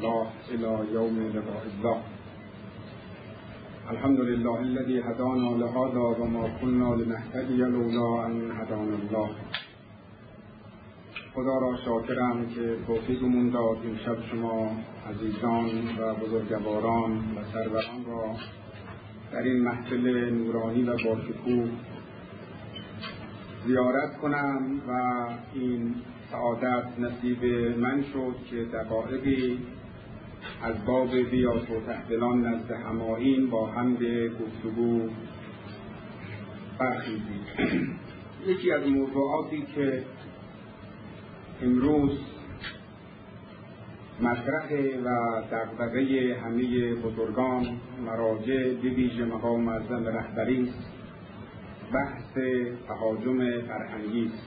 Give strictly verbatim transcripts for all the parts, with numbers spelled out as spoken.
الله إلى يوم لقاء الله. الحمد لله الذي هدانا لهذا وما كنا لنهتدي لولا أن هدانا الله. خدا را شاکرم که توفیقمون داد امشب شما عزیزان و بزرگواران و سروران را در این محفل نورانی و باشکوه زیارت کنم و این سعادت نصیب من شد که دقایقی از باب بیات و تحویلان نزد همایین با حمد گفتگو برخیزیم. یکی از موضوعاتی که امروز مطرح و دغدغه همه بزرگان مراجع به ویژه مقام معظم رهبری است، بحث تهاجم فرهنگی است.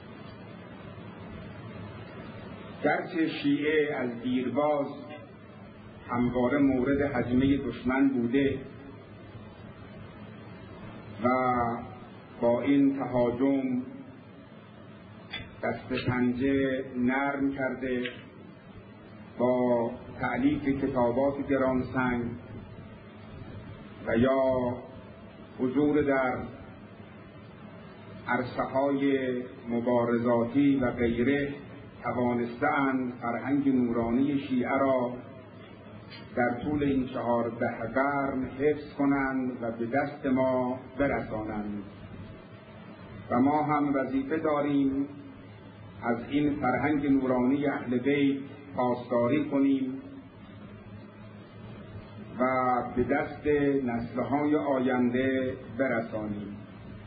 گرچه شیعه از دیرباز همواره مورد هجمه دشمن بوده و با این تهاجم دست پنجه نرم کرده، با تألیف کتابات گرانسنگ و یا حضور در عرصه‌های مبارزاتی و غیره توانسته‌اند فرهنگ نورانی شیعه را در طول این چهارده قرن حفظ کنند و به دست ما برسانند و ما هم وظیفه داریم از این فرهنگ نورانی اهل بیت پاسداری کنیم و به دست نسل‌های آینده برسانیم.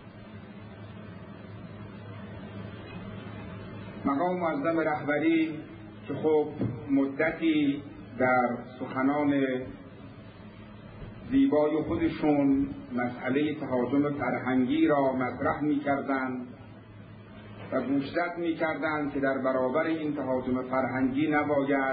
مقام معظم رهبری که خب مدتی در سخنان زیبای خودشون مسئله تهاجم فرهنگی را مطرح می‌کردند و گوشزد می‌کردند که در برابر این تهاجم فرهنگی نباید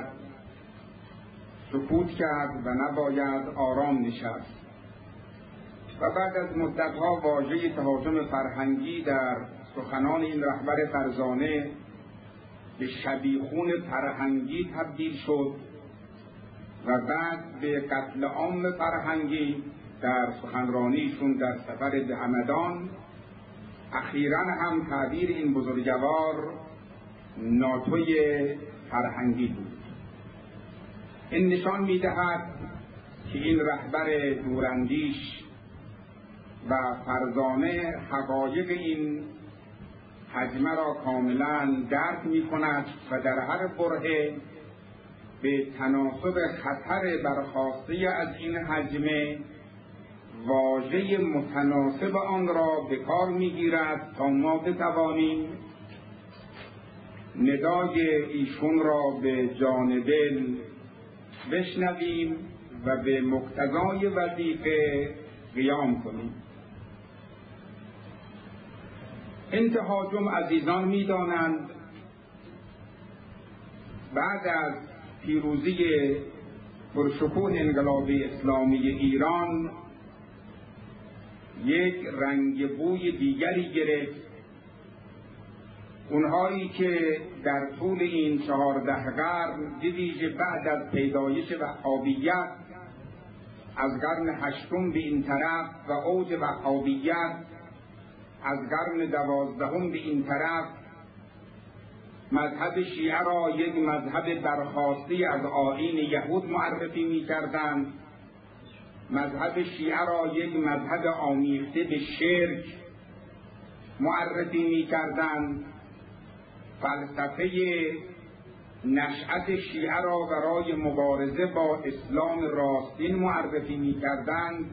سکوت کرد و نباید آرام نشست. و بعد از مدت‌ها واژه تهاجم فرهنگی در سخنان این رهبر فرزانه به شبیخون فرهنگی تبدیل شد و بعد به قتل عام فرهنگی در سخنرانیشون در سفر به همدان. اخیراً هم تعبیر این بزرگوار ناتوی فرهنگی بود. این نشان می‌دهد که این رهبر دوراندیش و فرزانه حقایق این هجمه را کاملاً درک می‌کند و در هر برهه به تناسب خطر برخاسته از این هجمه واژه متناسب آن را به کار می‌گیرد تا ما بتوانیم ندای ایشون را به جان دل بشنویم و به مقتضای وظیفه قیام کنیم. این تهاجم عزیزان می‌دانند بعد از پیروزی پرشکوه انقلاب اسلامی ایران یک رنگ بوی دیگری گرفت. اونهایی که در طول این چهارده قرن به ویژه بعد از پیدایش وهابیت از قرن هشتم به این طرف و اوج وهابیت از قرن دوازدهم به این طرف مذهب شیعه را یک مذهب برخاسته از آیین یهود معرفی می کردند، مذهب شیعه را یک مذهب آمیخته به شرک معرفی می کردند، فلسفه نشأت شیعه را برای مبارزه با اسلام راستین معرفی می کردند.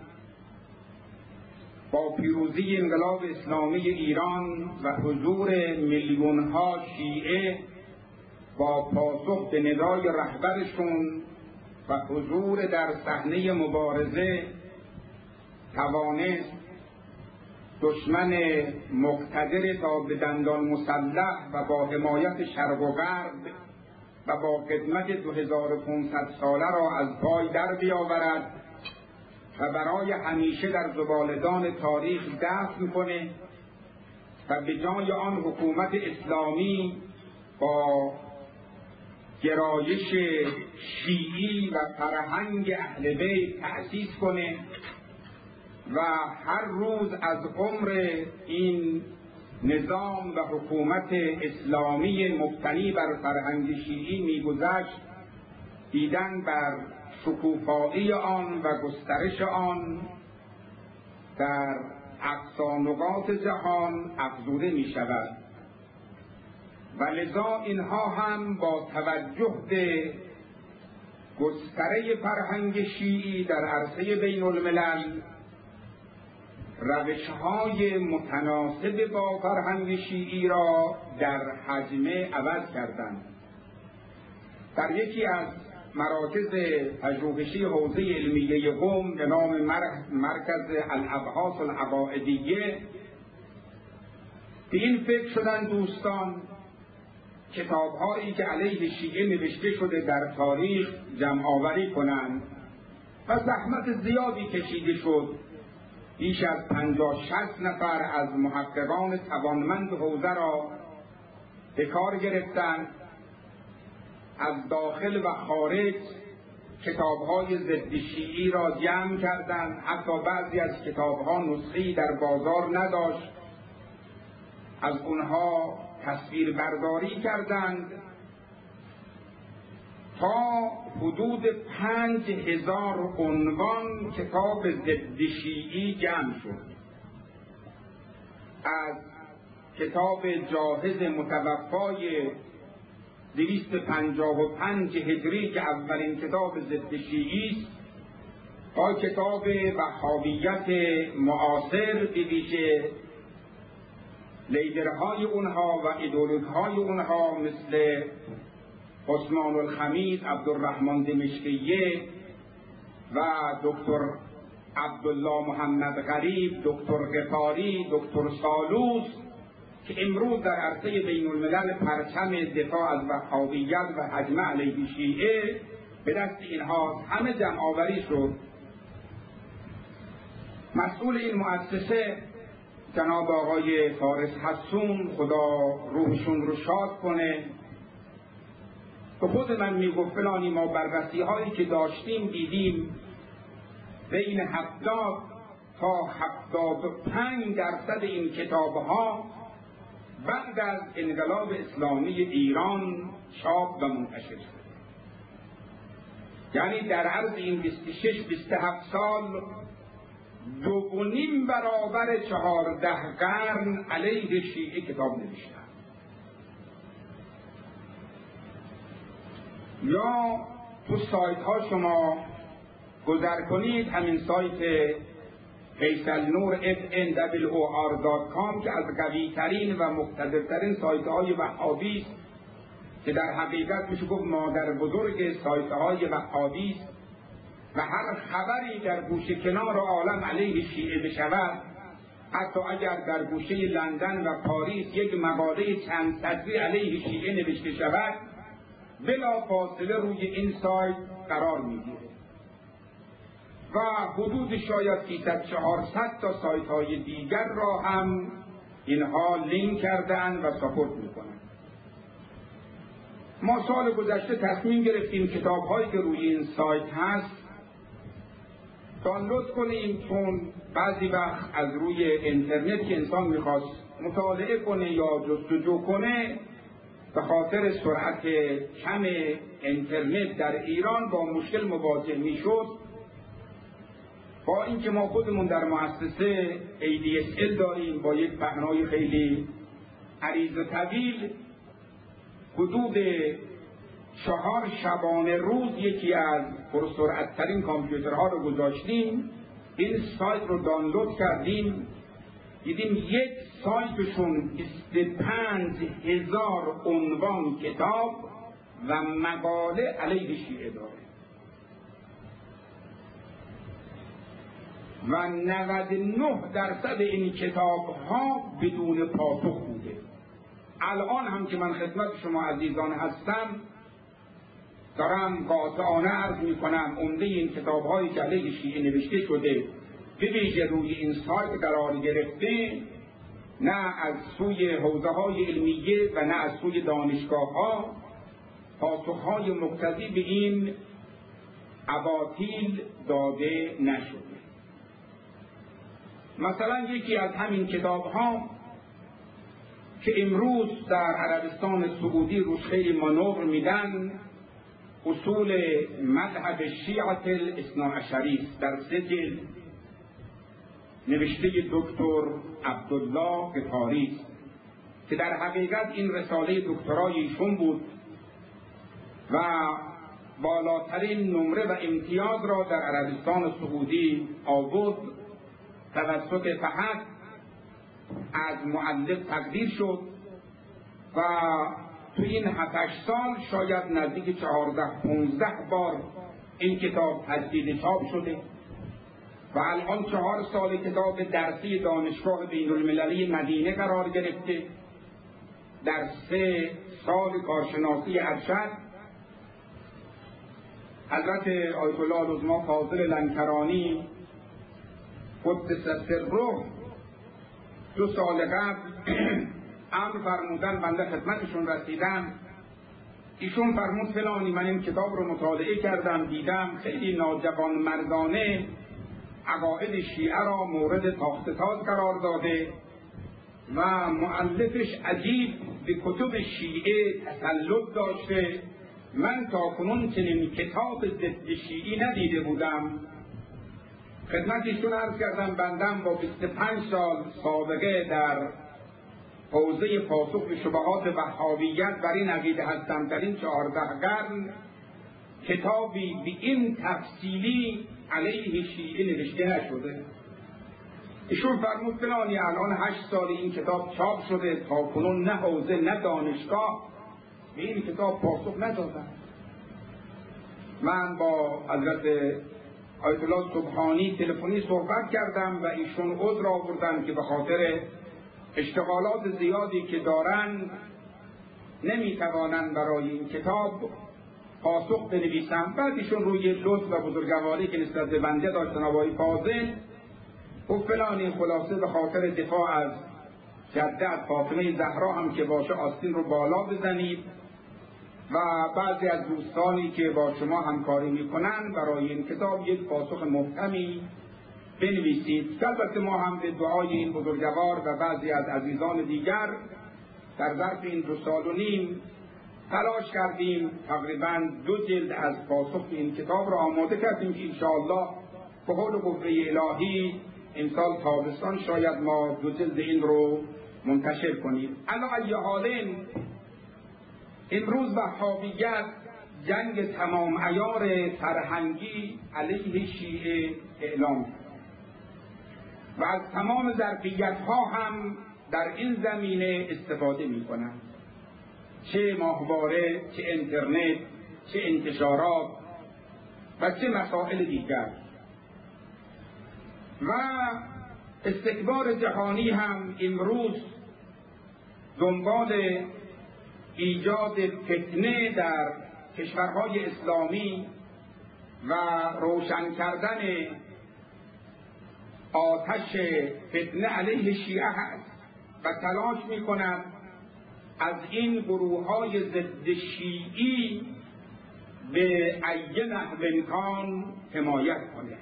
با پیروزی انقلاب اسلامی ایران و حضور میلیون‌ها شیعه با پاسخ به ندای رهبرشون و حضور در صحنه مبارزه توانست دشمن مقتدر تا به دندان مسلح و با حمایت شرق و غرب و با خدمت دو هزار و پانصد ساله را از پای در بیاورد و برای همیشه در زبالدان تاریخ دفن کنه و به جای آن حکومت اسلامی با گرایش شیعی و فرهنگ اهل بیت تأسیس کنه و هر روز از عمر این نظام و حکومت اسلامی مبتنی بر فرهنگ شیعی می‌گذشت، دیدن بر شکوفایی آن و گسترش آن در اقصا نقاط جهان افزوده می شود و لذا اینها هم با توجه به گستره فرهنگ شیعی در عرصه بین الملل روش‌های متناسب با فرهنگ شیعی را در حجمه عوض کردند. در یکی از مراکز پژوهشی حوزه علمیه قم به نام مرکز الابحاث العقائدیه به این فکر شدن دوستان کتاب‌هایی که علیه شیعه نوشته شده در تاریخ جمع آوری کنند و زحمت زیادی کشیده شد. بیش از پنجاه شصت نفر از محققان توانمند حوزه را به کار گرفتند، از داخل و خارج کتاب‌های ضد شیعی را جمع کردند. حتی بعضی از کتاب‌ها نسخه‌ای در بازار نداشت، از اونها تصویر برداری کردند تا حدود پنج هزار عنوان کتاب ضد شیعی جمع شد. از کتاب جاهز متوفای دویست و پنجاه و پنج هجری که اولین کتاب ضد شیعی است تا کتاب وهابیت معاصر به ویژه لیدرهای اونها و ایدئولوژهای اونها مثل عثمان الخمیس، عبدالرحمن دمشقیه و دکتر عبدالله محمد غریب، دکتر غفاری، دکتر سالوس که امروز در عرصه بین الملل پرچم دفاع از وهابیت و هجمه علیه شیعه به دست اینها همه جمع آوری شد. مسئول این مؤسسه جناب آقای فارس حسون، خدا روحشون رو شاد کنه، به خود من میگفت فلانی ما بررسی هایی که داشتیم دیدیم بین هفتاد تا هفتاد و پنج درصد این کتاب ها بعد از انقلاب اسلامی ایران چاپ و منتشر شد. یعنی در عرض این بیست و شش بیست و هفت سال دو و نیم برابر چهارده قرن علیه شیعه کتاب نوشتن. یا تو سایت ها شما گذر کنید، همین سایت فیصل نور اف ان دبلیو او آر دات کام که از قوی ترین و مقتدرترین سایت های وهابی است که در حقیقت میشه گفت مادر بزرگ سایت های وهابی است و هر خبری در گوشه کنار عالم علیه شیعه بشود، حتی اگر در گوشه لندن و پاریس یک مقاله چند سطری علیه شیعه نوشته شود، بلا فاصله روی این سایت قرار میگیره و حدود شاید سیصد چهارصد تا سایت های دیگر را هم اینها لینک کردن و ساپورت میکنن. ما سال گذشته تصمیم گرفتیم کتاب هایی که روی این سایت هست دانلود کنیم، چون بعضی وقت از روی اینترنت که انسان میخواست مطالعه کنه یا جستجو کنه به خاطر سرعت کم اینترنت در ایران با مشکل مواجه میشد. با اینکه ما خودمون در مؤسسه ای دی اس ال داریم با یک پهنای خیلی عریض و طویل، حدود چهار شبانه روز یکی از پرسرعت ترین کامپیوترها رو گذاشتیم، این سایت رو دانلود کردیم، دیدیم یک سایتشون بیست و پنج هزار عنوان کتاب و مقاله علیه شیعه داره و نود و نه درصد این کتاب ها بدون پاسخ بوده. الان هم که من خدمت شما عزیزان هستم دارم قاطعانه عرض می کنم عمده این کتاب هایی که علیه شیعه نوشته شده به ویژه روی این سایت قرار گرفته، نه از سوی حوزه های علمیه و نه از سوی دانشگاه ها پاسخهای مقتضی به این اباطیل داده نشده. مثلا یکی از همین کتاب‌ها که امروز در عربستان سعودی روش خیلی مانور میدن، اصول مذهب شیعة الاثنا عشری است، در سه جلد، نوشته دکتر عبدالله قطاری است که در حقیقت این رساله دکترای ایشون بود و بالاترین نمره و امتیاز را در عربستان سعودی آورد، توسط فحص از مؤلف تقدیر شد و تو این هفت سال شاید نزدیک چهارده پونزده بار این کتاب تجدید چاپ شده و الان چهار سال کتاب درسی دانشگاه بین المللی مدینه قرار گرفته. در سه سال کارشناسی ارشد حضرت آیت الله العظمی فاضل لنکرانی قدس سره دو سال قبل امر فرمودن، بنده خدمتشون رسیدم، ایشون فرمود فلانی من این کتاب رو مطالعه کردم، دیدم خیلی ناجوان مردانه عقاید شیعه را مورد تاخت‌وتاز قرار داده و مؤلفش عجیب به کتب شیعه تسلط داشته. من تاکنون چنین کتاب ضد شیعی ندیده بودم. خدمتشون عرض کردم بندم با بیست و پنج سال سابقه در حوزه پاسخ به شبهات وهابیت بر این عقیده هستم در این چهارده قرن کتابی به این تفصیلی علیه شیعه نوشته نشده. ایشون فرمود فلانی الان هشت سال این کتاب چاپ شده، تا کنون نه حوزه نه دانشگاه به این کتاب پاسخ ندادن. من با حضرت آیت الله سبحانی تلفنی صحبت کردم و ایشون عذر آوردن که به خاطر اشتغالات زیادی که دارن نمیتوانند برای این کتاب پاسخ بنویسن. بعد ایشون روی لطف و بزرگواری که نسبت به بنده داشتن آقای فاضل و فلانی خلاصه به خاطر دفاع از جده فاطمه زهرا هم که باشه آستین رو بالا بزنید و بعضی از دوستانی که با شما همکاری میکنن برای این کتاب یک پاسخ محکمی بنویسید. البته ما هم به دعای این بزرگوار و بعضی از عزیزان دیگر در ظرف این دو سال و نیم تلاش کردیم، تقریبا دو جلد از پاسخ این کتاب را آماده کردیم که انشاءالله به قول قوه الهی امسال تابستان شاید ما دو جلد این رو منتشر کنیم. علی ای حالین امروز وهابیت جنگ تمام عیار فرهنگی علیه شیعه اعلام کرد و از تمام ظرفیت ها هم در این زمینه استفاده می کنند، چه ماهواره، چه اینترنت، چه انتشارات و چه مسائل دیگر. و استکبار جهانی هم امروز دنبال ایجاد فتنه در کشورهای اسلامی و روشن کردن آتش فتنه علیه شیعه هست و تلاش می کند از این گروه های ضد شیعی به ای نحو امکان حمایت کنه.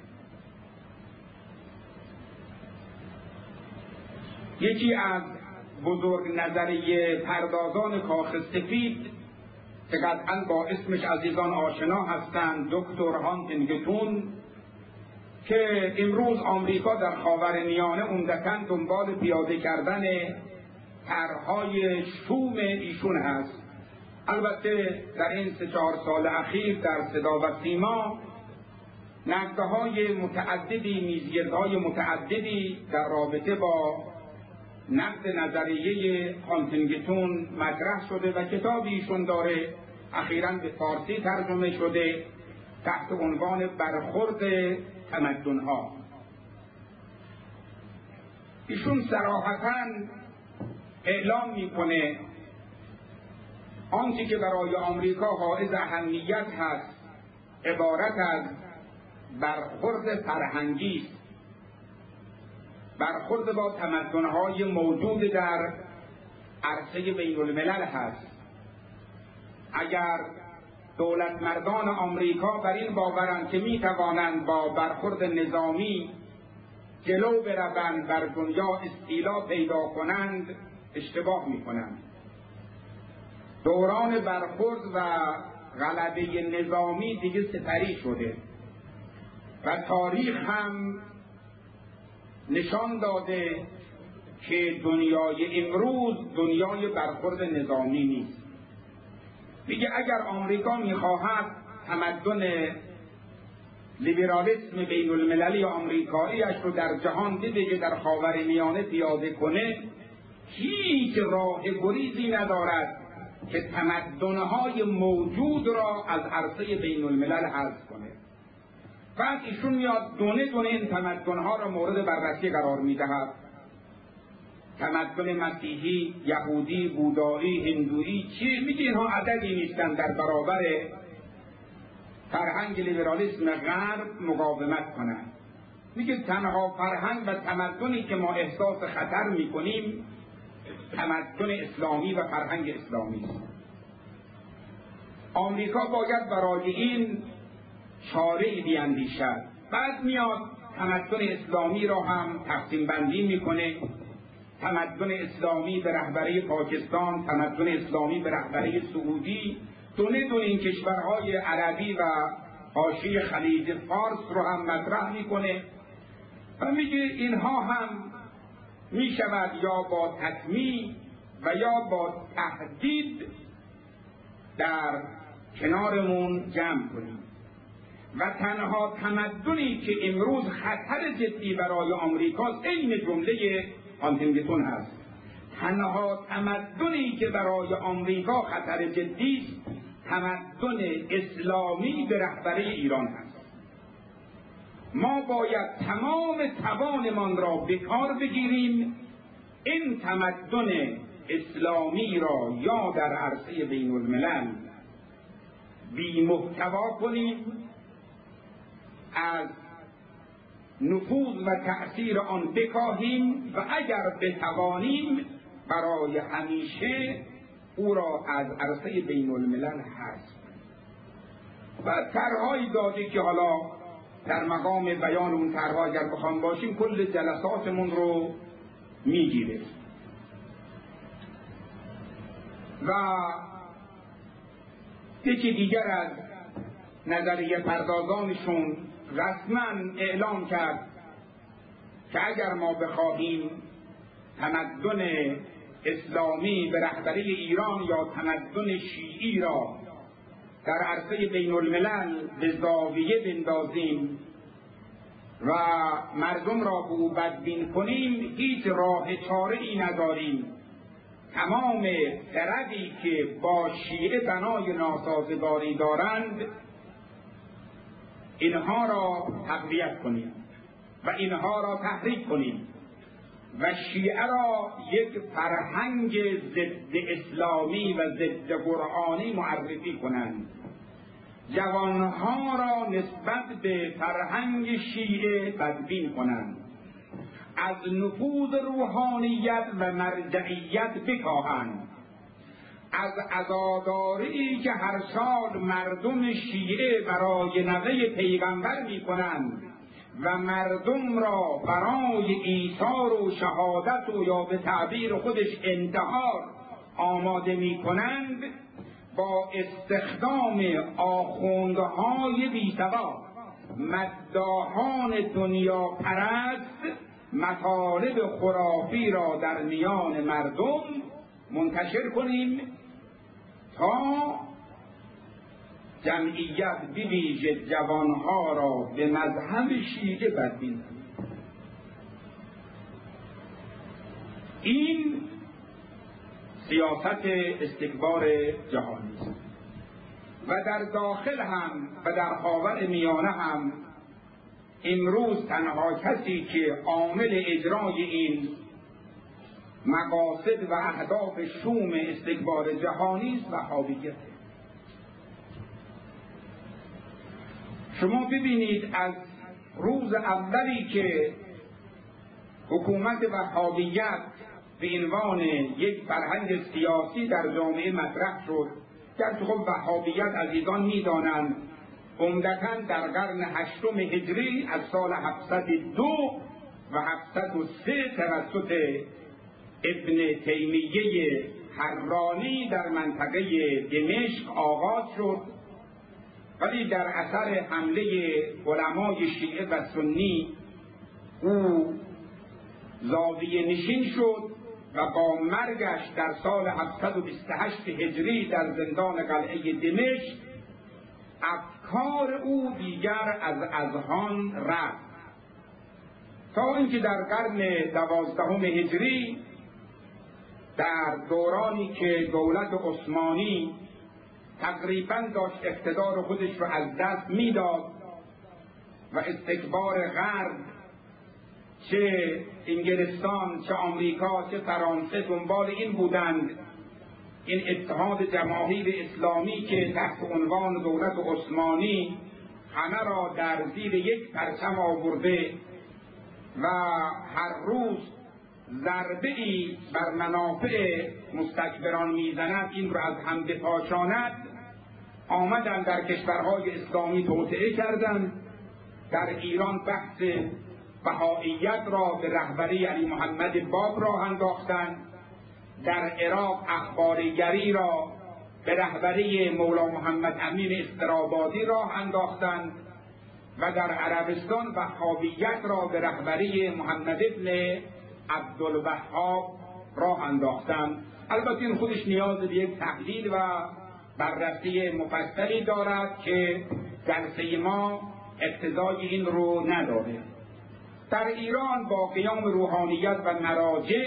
یکی از بزرگ نظریه پردازان کاخ سفید که قطعا با اسمش عزیزان آشنا هستند، دکتر هانتینگتون، که امروز آمریکا در خاورمیانه عمدتاً دنبال پیاده کردن طرح‌های شوم ایشون هست. البته در این سه چهار سال اخیر در صدا و سیما نقدهای متعددی، میزگردهای متعددی در رابطه با نقد نظریه هانتینگتون مطرح شده و کتابی ایشون داره، اخیراً به فارسی ترجمه شده تحت عنوان برخورد تمدن‌ها. ایشون صراحتاً اعلام میکنه آنچه که برای آمریکا حائز اهمیت هست عبارت از برخورد فرهنگی است، برخورد با تمدن‌های موجود در عرصه بین الملل هست. اگر دولتمردان آمریکا بر این باورند که می توانند با برخورد نظامی جلو بروند، بر دنیا استیلا پیدا کنند، اشتباه می کنند. دوران برخورد و غلبه نظامی دیگه سپری شده و تاریخ هم نشان داده که دنیای امروز دنیای برخورد نظامی نیست. میگه اگر آمریکا میخواهد تمدن لیبرالیسم بین المللی آمریکاییش رو در جهان بده، در خاورمیانه پیاده کنه، هیچ راه گریزی ندارد که تمدن‌های موجود را از عرصه بین الملل حذف کنه. بعد ایشون میاد دونه دونه این تمدن‌ها را مورد بررسی قرار میدهد. تمدن مسیحی، یهودی، بودایی، هندویی، چی میگه اینها عددی نیستن در برابر فرهنگ لیبرالیسم غرب مقاومت کنند. میگه تنها فرهنگ و تمدنی که ما احساس خطر میکنیم تمدن اسلامی و فرهنگ اسلامی است. آمریکا باید برای این چاره‌ای بیندیشد. بعد میاد تمدن اسلامی را هم تقسیم بندی میکنه. تمدن اسلامی به رهبری پاکستان، تمدن اسلامی به رهبری سعودی، دونه دونه این کشورهای عربی و حاشیه خلیج فارس رو هم مطرح میکنه و میگه اینها هم میشود یا با تطمیع و یا با تهدید در کنارمون جمع کنیم و تنها تمدنی که امروز خطر جدی برای آمریکاست عین جمله هانتینگتون هست. تنها تمدنی که برای آمریکا خطر جدی است تمدن اسلامی به رهبری ایران هست. ما باید تمام توانمان را به کار بگیریم این تمدن اسلامی را یا در عرصه بین الملل بی محتوا کنیم، از نفوذ و تأثیر آن بکاهیم و اگر بتوانیم برای همیشه او را از عرصه بین الملل حذف و طرح‌هایی داده که حالا در مقام بیان اون طرح‌ها اگر بخوام باشیم کل جلساتمون رو میگیره. و یکی دیگر از نظریه پردازانشون رسما اعلام کرد که اگر ما بخواهیم تمدن اسلامی به رهبری ایران یا تمدن شیعی را در عرصه بین الملل به زاویه بندازیم و مردم را به او بدبین کنیم، هیچ راه چاره ای نداریم تمام خردی که با شیعه بنای ناسازگاری دارند اینها را تقویت کنیم و اینها را تحریک کنیم و شیعه را یک فرهنگ ضد اسلامی و ضد قرآنی معرفی کنند، جوانها را نسبت به فرهنگ شیعه بدبین کنند، از نفوذ روحانیت و مرجعیت بکاهند، از عزاداری که هر سال مردم شیعه برای نوه پیغمبر می کنند و مردم را برای ایثار و شهادت و یا به تعبیر خودش انتحار آماده می کنند، با استخدام آخوندهای بی سواد مداحان دنیا پرست مطالب خرافی را در میان مردم منتشر کنیم تا جمعیت بویژه جوانها را به مذهب شیعه بدبین کنیم. این سیاست استکبار جهانی است و در داخل هم و در خاور میانه هم امروز تنها کسی که عامل اجرای این مقاصد و اهداف شوم استکبار جهانی است وهابیت. شما ببینید از روز اولی که حکومت وهابیت به عنوان یک فرهنگ سیاسی در جامعه مطرح شد گرچه خب وهابیت عزیزان میدانند عمدتاً در قرن هشتم هجری از سال هفتصد و دو و هفتصد و سه توسط ابن تیمیه حرانی در منطقه دمشق آغاز شد، ولی در اثر حمله علمای شیعه و سنی او زاویه نشین شد و با مرگش در سال هفتصد و بیست و هشت هجری در زندان قلعه دمشق افکار او دیگر از اذهان رفت، تا اینکه در قرن دوازدهم هجری در دورانی که دولت عثمانی تقریبا داشت اقتدار خودش رو از دست میداد و استکبار غرب، چه انگلستان چه آمریکا چه فرانسه دنبال این بودند این اتحاد جماهیر اسلامی که تحت عنوان دولت عثمانی همه را در زیر یک پرچم آورده و هر روز ضربه‌ای بر منافع مستکبران میزند این را از هم بپاشاند، آمدند در کشورهای اسلامی توطئه کردند. در ایران بحث بهائیت را به رهبری علی محمد باب راه انداختند، در عراق اخباریگری را به رهبری مولا محمد امین استرابادی راه انداختند و در عربستان وهابیت را به رهبری محمد ابن عبدالوهاب راه انداختند. البته این خودش نیاز به یک تحلیل و بررسی مفصلی دارد که جلسه ما اقتضای این رو نداره. در ایران با قیام روحانیت و مراجع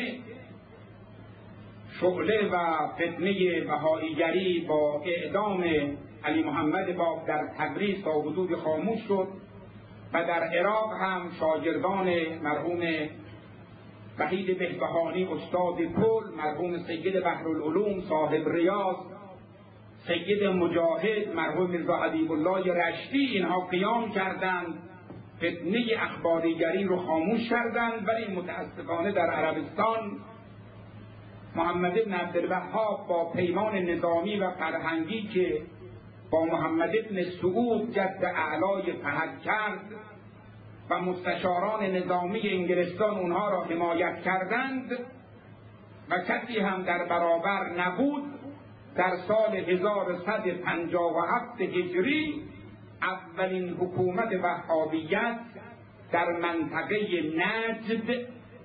شعله و فتنه بهائیگری با اعدام علی محمد باب در تبریز تا حدود خاموش شد و در عراق هم شاگردان مرحوم وحید بهبهانی استاد کل، مرحوم سید بحرالعلوم صاحب ریاض، سید مجاهد، مرحوم میرزا حبیب الله رشتی، اینها قیام کردند، فتنه اخباریگری رو خاموش کردند. ولی متاسفانه در عربستان محمد ابن عبدالوهاب با پیمان نظامی و فرهنگی که با محمد ابن سعود جد اعلای فهد کرد و مستشاران نظامی انگلستان اونها را حمایت کردند و کسی هم در برابر نبود، در سال هزار و صد و پنجاه و هفت هجری اولین حکومت وهابیت در منطقه نجد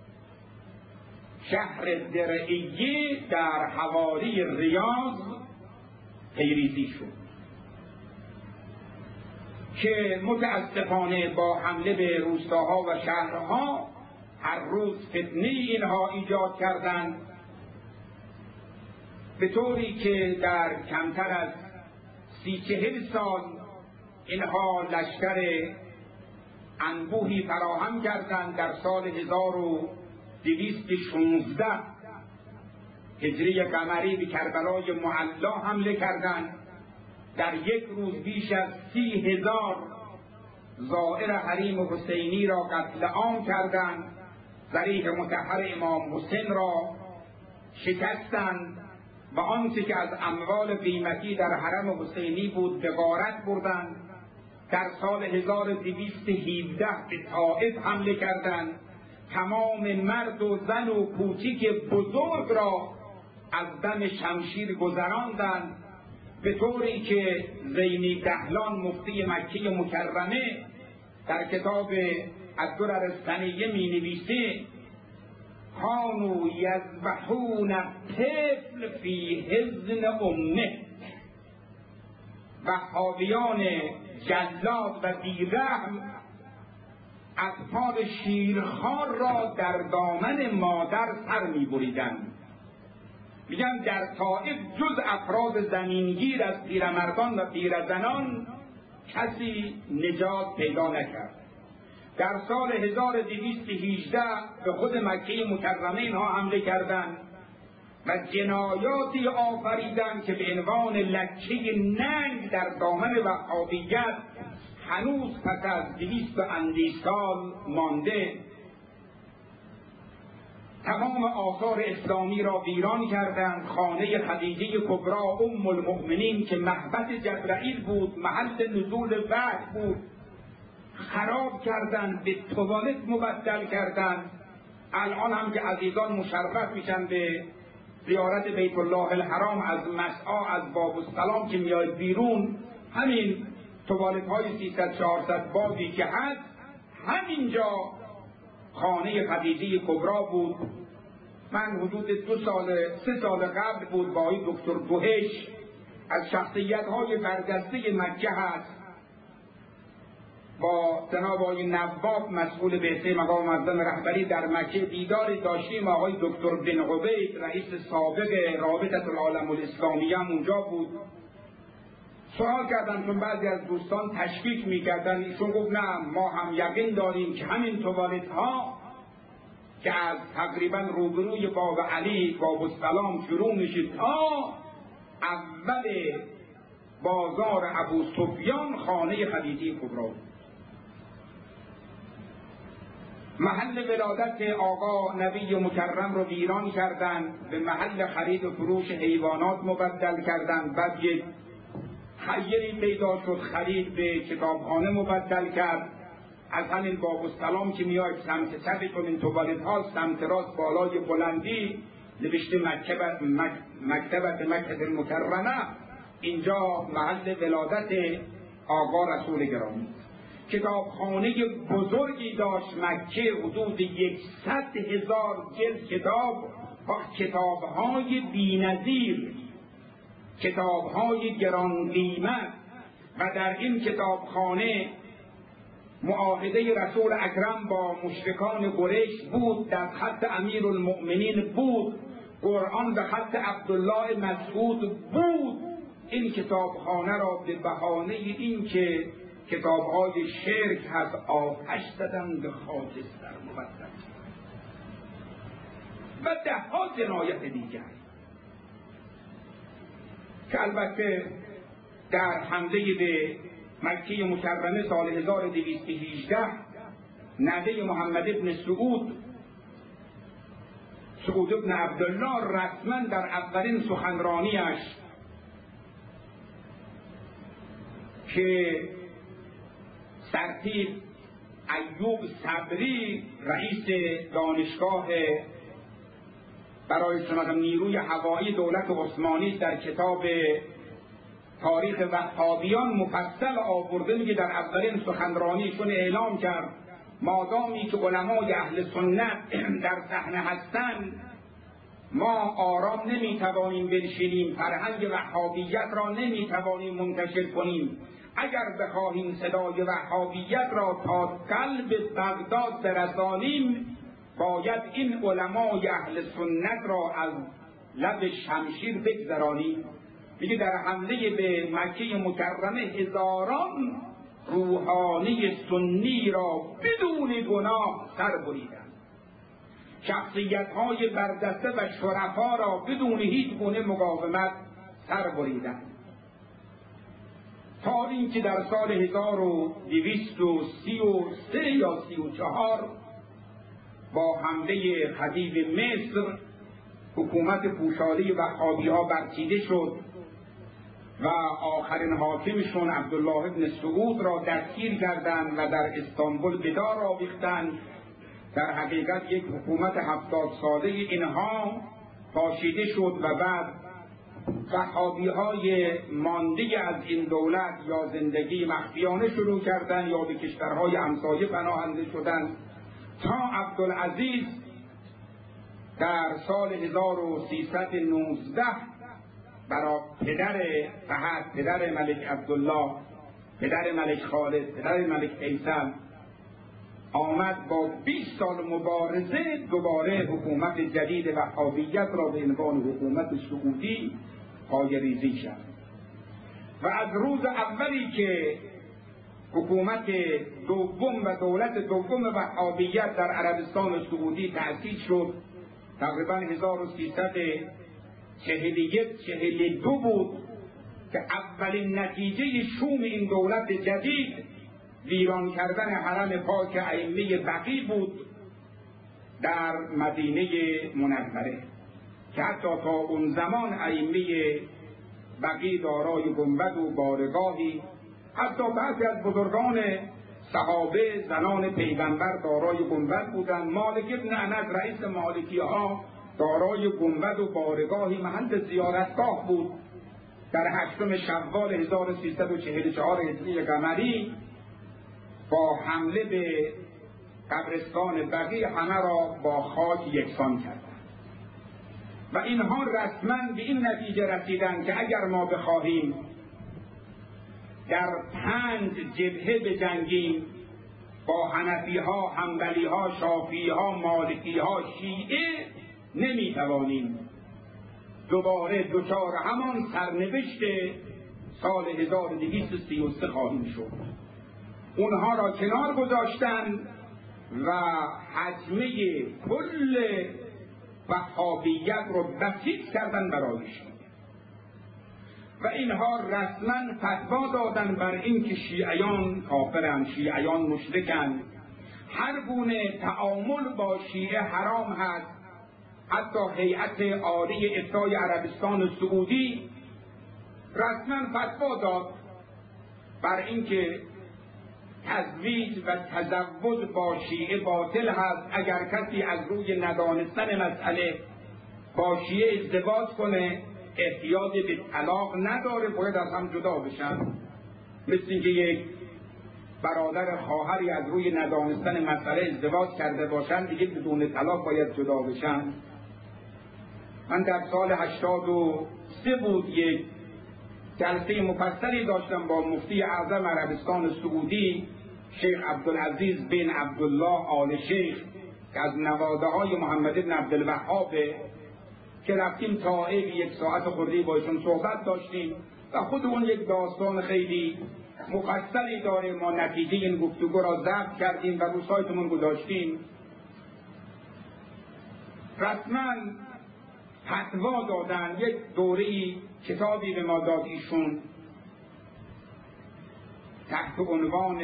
شهر درعیه در حوالی ریاض پیریزی شد که متاسفانه با حمله به روستاها و شهرها هر روز فتنه اینها ایجاد کردند، به طوری که در کمتر از سی چهل سال اینها لشکر انبوهی فراهم کردند. در سال هزار و دویست و شانزده هجری قمری به کربلای معلا حمله کردند. در یک روز بیش از سی هزار زائر حریم حسینی را قتل عام کردند، ضریح مطهر امام حسین را شکستند و آنچه که از اموال قیمتی در حرم حسینی بود به غارت بردند. در سال هزار و دویست و هفده به طائف حمله کردند، تمام مرد و زن و کوچیک بزرگ را از دم شمشیر گذراندند، به طوری که زینی دهلان مفتی مکه مکرمه در کتاب الدرر الثنیه می نویسه کانوا یذبحون الطفل فی حضن امه. وهابیان جلاد و بیرحم اطفال شیرخوار را در دامن مادر سر می بریدند. میگن در طائف جز افراد زمینگیر از پیرمردان و پیرزنان کسی نجات پیدا نکرد. در سال هزار و دویست و هجده به خود مکه مکرمه اینها حمله کردند و جنایاتی آفریدند که به عنوان لکه ننگ در دامن وهابیت هنوز پس از دویست و اندی سال مانده. تمام آثار اسلامی را ویران کردند. خانه خدیجه کبری ام المؤمنین که مهبط جبرائیل بود، محل نزول وحی بود، خراب کردند، به توالت مبدل کردند. الان هم که عزیزان مشرف میشن به زیارت بیت الله الحرام، از مسعی از باب السلام که میاد بیرون، همین توالت های سیصد چهارصد بابی که هست، همینجا خانه خدیجه کبری بود. من حدود دو سال سه سال قبل بود با آقای دکتر دوهش از شخصیت های برجسته مکه هست، با جناب آقای نواب مسئول بعثه مقام معظم رهبری در مکه دیداری داشتیم. آقای دکتر بن عبید رئیس سابق رابطه العالم الاسلامی هم اونجا بود. سوال کردم چون بعضی از دوستان تشکیک میکردن، ایشون گفت نه، ما هم یقین داریم که همین توالت ها که از تقریبا روبروی باب علی باب السلام شروع میشه تا اول بازار ابو سفیان خانه خدیجه کبری، محل ولادت آقا نبی مکرم رو ویران کردن، به محل خرید و فروش حیوانات مبدل کردن. بعد یک خیری پیدا شد، خرید به کتابخانه مبدل کرد. از همین باب السلام که میاد سمت چپ چون این توالت ها، سمت راست بالای بلندی نوشته مکتبت مکتبت مکه المکرمه، اینجا محل ولادت آقا رسول گرامی. کتابخانه بزرگی داشت مکه، حدود یکصد هزار جلد کتاب و کتابهای بی‌نظیر، کتابهای گران قیمت. و در این کتابخانه معاهده رسول اکرم با مشرکان قریش بود، در خط امیر المؤمنین بود، قرآن به خط عبدالله مسعود بود. این کتابخانه را به بهانه این که کتابهای شرک هست آتش زدن، به خاکستر مبدل و ده ها جنایت دیگر که البته در حمله به مکه مکرمه سال هزار و دویست و هجده نوه محمد ابن سعود سعود ابن عبدالله رسما در اولین سخنرانیش که سرتیپ ایوب صبری رئیس دانشگاه برای شناخت نیروی هوایی دولت عثمانی در کتاب تاریخ وهابیان مفصل آورده، میگه در اولین سخنرانیشون اعلام کرد مادامی که علمای اهل سنت در صحنه هستند ما آرام نمیتوانیم بنشینیم، فرهنگ وهابیت را نمیتوانیم منتشر کنیم. اگر بخواهیم صدای وهابیت را تا قلب بغداد برسانیم باید این علمای اهل سنت را از لب شمشیر بگذرانیم. میگه در حمله به مکه مکرمه هزاران روحانی سنی را بدون گناه سر بریدند، شخصیت‌های برجسته و شرفا را بدون هیچ گونه مقاومت سر بریدند، تا اینکه در سال هزار و دویست و سی و سه یا سی و چهار با حمله خدیو مصر حکومت پوشالی وهابی‌ها برچیده شد و آخرین حاکمشون عبدالله ابن سعود را دستگیر کردند و در استانبول به دار آویختند. در حقیقت یک حکومت هفتاد ساله اینها پاشیده شد و بعد وهابی‌های مانده از این دولت یا زندگی مخفیانه شروع کردند یا به کشورهای همسایه پناهنده شدند تا عبدالعزیز در سال هزار و سیصد و نوزده برای پدر فهد، پدر ملک عبدالله، پدر ملک خالد، پدر ملک فیصل آمد با بیست سال مبارزه دوباره حکومت جدید وهابیت را به عنوان حکومت سعودی پایه‌ریزی شد. و از روز اولی که حکومت دوم و دولت دوم وهابیت در عربستان سعودی تأسیس شد، تقریبا هزار و سیصد و چهل و یک چهل و دو بود که اولین نتیجه شوم این دولت جدید ویران کردن حرم پاک ائمه بقی بود در مدینه منوره که حتی تا اون زمان ائمه بقی دارای گنبد و بارگاهی، حتی بعضی از بزرگان صحابه زنان پیغمبر دارای گنبد بودند. مالک ابن انس رئیس مالکی ها دارای گنبد و بارگاهی محل زیارتگاه بود. در هشتم شوال هزار و سیصد و چهل و چهار هجری قمری با حمله به قبرستان بقیع همه را با خاک یکسان کردند و اینها رسما به این نتیجه رسیدند که اگر ما بخواهیم در پنج جبهه بجنگیم با حنفی ها، حنبلی ها، شافعی ها، مالکی ها، شیعه، نمیتوانیم دوباره دچار همان سرنوشت سال هزار و دویست و سی و سه خواهیم شد. اونها را کنار گذاشتند و حجمه کل وهابیت رو بسیط کردن برایش و اینها رسما فتوا دادن بر اینکه شیعیان کافرند، شیعیان مشرکند، هر گونه تعامل با شیعه حرام هست. حتی هیئت عالی افتای عربستان سعودی رسما فتوا داد بر اینکه تزویج و تزوج با شیعه باطل هست. اگر کسی از روی ندانستن مسئله با شیعه ازدواج کنه احتیاج به طلاق نداره، باید از هم جدا بشن. مثل اینکه یک برادر خواهری از روی ندانستن مسئله ازدواج کرده باشن دیگه بدون طلاق باید جدا بشن. من در سال هشتاد و سه بود یک جلسه مفصلی داشتم با مفتی اعظم عربستان سعودی شیخ عبدالعزیز بن عبدالله آل شیخ که از نواده های محمد بن عبدالوهاب که رفتیم طائف، یک ساعت خردی با ایشون صحبت داشتیم و خود اون یک داستان خیلی مفصلی داره. ما نتیجه این گفتگو را ضبط کردیم و رو سایتمون گذاشتیم. رسما فتوا دادن. یک دوره‌ای کتابی به ما داد ایشون تحت عنوان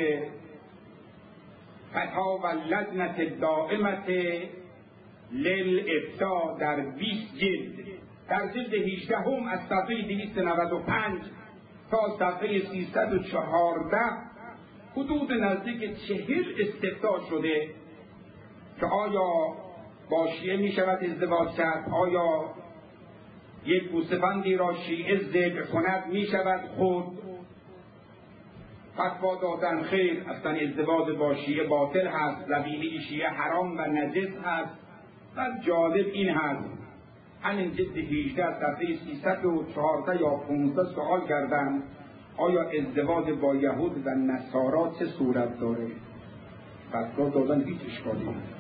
فتاوی اللجنة دائمة للافتاء در بیست جلد، در جلد هجده هم از صفحه دویست و نود و پنج تا صفحه سیصد و چهارده حدود نزدیک چهل استفتاء شده که آیا با شیعه می شود ازدواج کرد، آیا یک گوسفندی را شیعه ذبح کند می شود خود. فتوا دادن خیر، اصلا ازدواج با شیعه باطل هست، قبیله شیعه حرام و نجس هست. و جالب این هست همین جلد هجده صفحه سیصد و چهارده یا پانزده سوال کردن آیا ازدواج با یهود و نصارا چه صورت داره؟ فتوا دادن هیچ اشکالی نیست.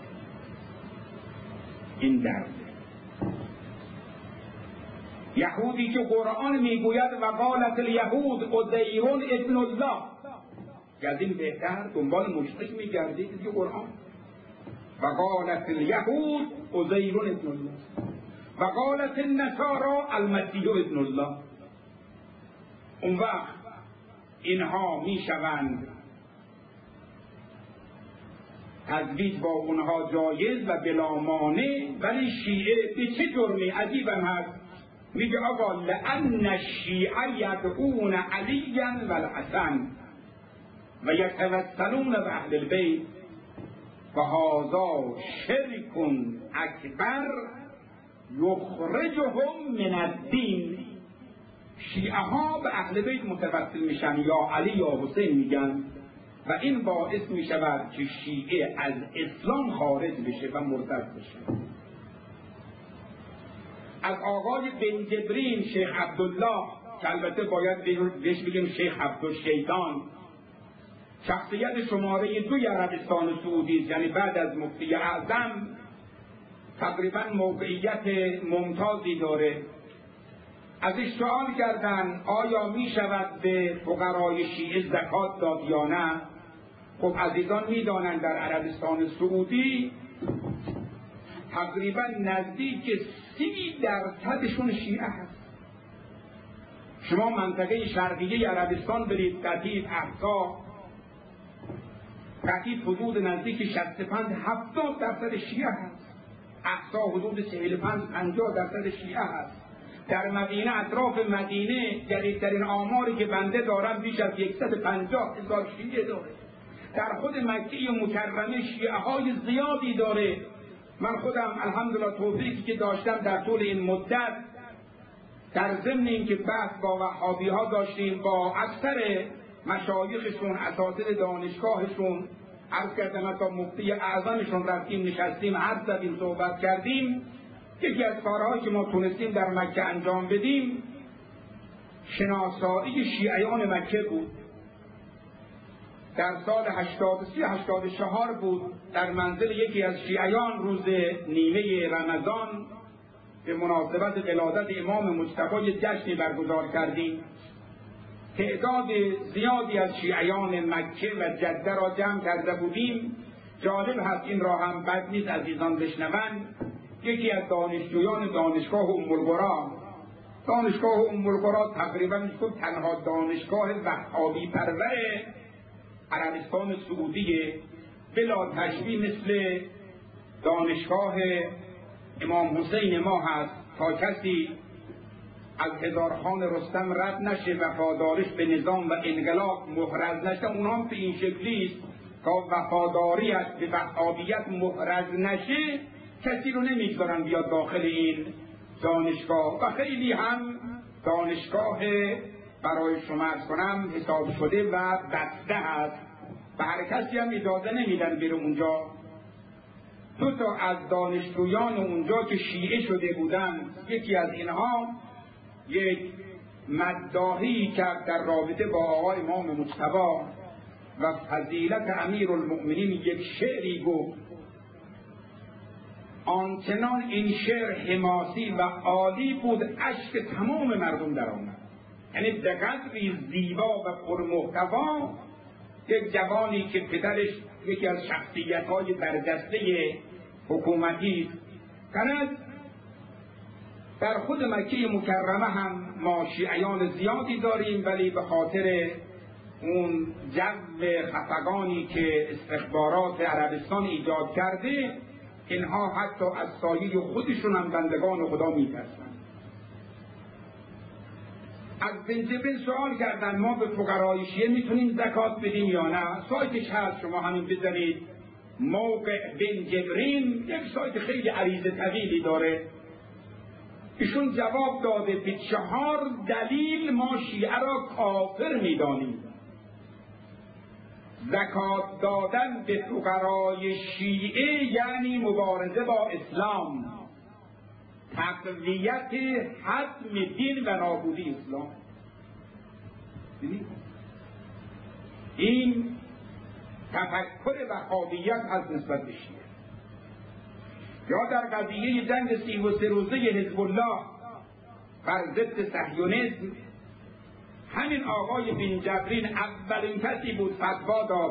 این درد یهودی که قرآن میگوید و قالت الیهود عزیر ابن الله، از این بهتر دنبال مشرک میگردید که قرآن و قالت الیهود عزیر ابن الله و قالت النصارا المسیح ابن الله. اون وقت اینها میشوند تزویج با اونها جایز و بلا مانع، ولی شیعه به چه جرمی؟ عجیبم هست. میگه آقا لأن الشیعه یدعون علیا و الحسن و یتوسلون به اهل البیت و هذا شرک اکبر یخرجهم من الدین. شیعه ها به اهل بیت متوسل میشن، یا علی یا حسین میگن و این باعث میشود که شیعه از اسلام خارج بشه و مرتد بشه. از آقای بن جبرین شیخ عبدالله که البته باید بهش بگیم شیخ عبدالشیطان، شخصیت شماره دوی عربستان سعودی، یعنی بعد از مفتی اعظم تقریبا موقعیت ممتازی داره. ازش سوال کردن آیا می شود به فقرای شیعه زکات داد یا نه؟ خب عزیزان می دانند در عربستان سعودی تقریبا نزدیک سی درصدشون شیعه هست. شما منطقه شرقیه عربستان برید، قطیف، احسا، قطیف حدود نزدیک شصت و پنج هفتاد درصد شیعه هست. اقصا حدود چهل و پنج پنجاه درصد شیعه هست. در مدینه، اطراف مدینه، جدیدترین آماری که بنده دارم بیش از صد و پنجاه هزار شیعه داره. در خود مکه مکرمه شیعه های زیادی داره. من خودم الحمدلله توفیقی که داشتم در طول این مدت، در ضمن اینکه بحث با وهابی ها داشتیم، با اکثر مشایخشون، اساتید دانشگاهشون، عرض کردم حتی مفتی اعظمشون رفتیم نشستیم، حرف زدیم، صحبت کردیم. یکی از کارهایی که ما تونستیم در مکه انجام بدیم شناسایی شیعیان مکه بود. در سال هشتاد و سه هشتاد و چهار بود، در منزل یکی از شیعیان روز نیمه رمضان به مناسبت ولادت امام مجتبی جشنی برگزار کردیم. تعداد زیادی از شیعیان مکه و جده را جمع کرده بودیم. جالب هست، این را هم بد نیست عزیزان بشنوند. یکی از دانشجویان دانشگاه ام القری، دانشگاه ام القری تقریبا میشه تنها دانشگاه وهابی پرور عربستان سعودی، بلا تشبیه مثل دانشگاه امام حسین ما هست. تا کسی از هزارخان رستم رد نشه، وفاداریش به نظام و انقلاب محرز نشه، اونها به این شکلی است تا وفاداریش به وهابیت محرز نشه کسی رو نمیگذارن بیاد داخل این دانشگاه. و خیلی هم دانشگاه برای شما عرض کنم حساب شده و بسته هست و هر کسی هم اجازه نمیدن بره اونجا. دو تا از دانشجویان اونجا که شیعه شده بودن، یکی از اینها یک مداحی کرد در رابطه با آقای امام مجتبی و فضیلت امیرالمؤمنین، یک شعری گفت. آنچنان این شعر حماسی و عالی بود اشک تمام مردم در آمد. یعنی به قدری زیبا و پرمحتوا، یک جوانی که پدرش یکی از شخصیت‌های برجسته حکومتی است. در خود مکه مکرمه هم ما شیعیان زیادی داریم، ولی به خاطر اون جو خفگانی که استخبارات عربستان ایجاد کرده، اینها حتی از سایه خودشون هم بندگان خدا میترسن. از زنجبیل سوال کردن ما به فقرای شیعه میتونیم زکات بدیم یا نه؟ سایتش هست، شما همین بذارید موقع بن جبرین، یک سایت خیلی عریض طویلی داره. ایشون جواب داده به چهار دلیل ما شیعه را کافر میدانیم. زکات دادن به فقرای شیعه یعنی مبارزه با اسلام، تقویت حتم دین و نابودی اسلام. این تفکر وهابیت از نسبت به شیعه. یا در قضیه جنگ سی و سه روزه حزب الله بر ضد صهیونیسم، همین آقای بن جبرین اولین کسی بود فتوا داد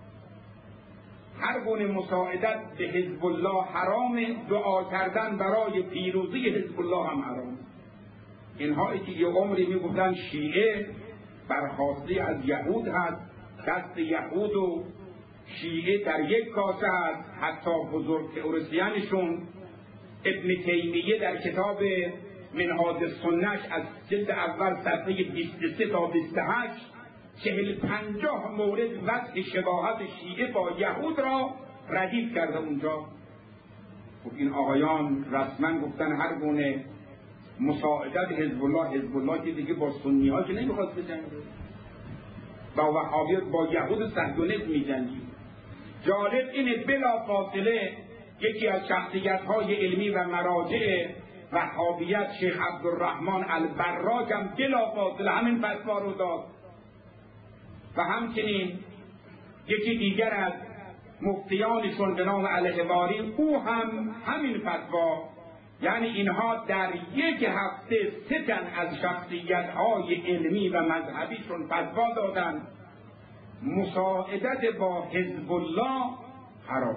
هر گونه مساعدت به حزب الله حرام، دعا کردن برای پیروزی حزب الله هم حرام. اینهایی که یه عمری میگفتن شیعه برخواسته از یهود هست، دست یهود و شیعه در یک کاسه هست. حتی بزرگ تئوریسینشون ابن تیمیه در کتاب منهاج السنه‌اش از جلد اول صفحه بیست و سه تا بیست و هشت چهل پنجاه مورد وضع شباهت شیعه با یهود را ردیف کرده اونجا. خب این آقایان رسما گفتن هر گونه مساعدت حزب الله، حزب الله که دیگه با سنی ها که نمیخواست بجنگه، با وهابیت با یهود صهیونیسم میجنگید. جالب اینه بلا فاصله یکی از شخصیت های علمی و مراجع وهابیت شیخ عبدالرحمن البراک هم بلا فاصله همین فتوا رو داد و همچنین یکی دیگر از مفتیانشون به نام الهواری او هم همین فتوا. یعنی اینها در یک هفته سه تن از شخصیت های علمی و مذهبیشون فتوا دادن مساعدت با حزب الله حرام.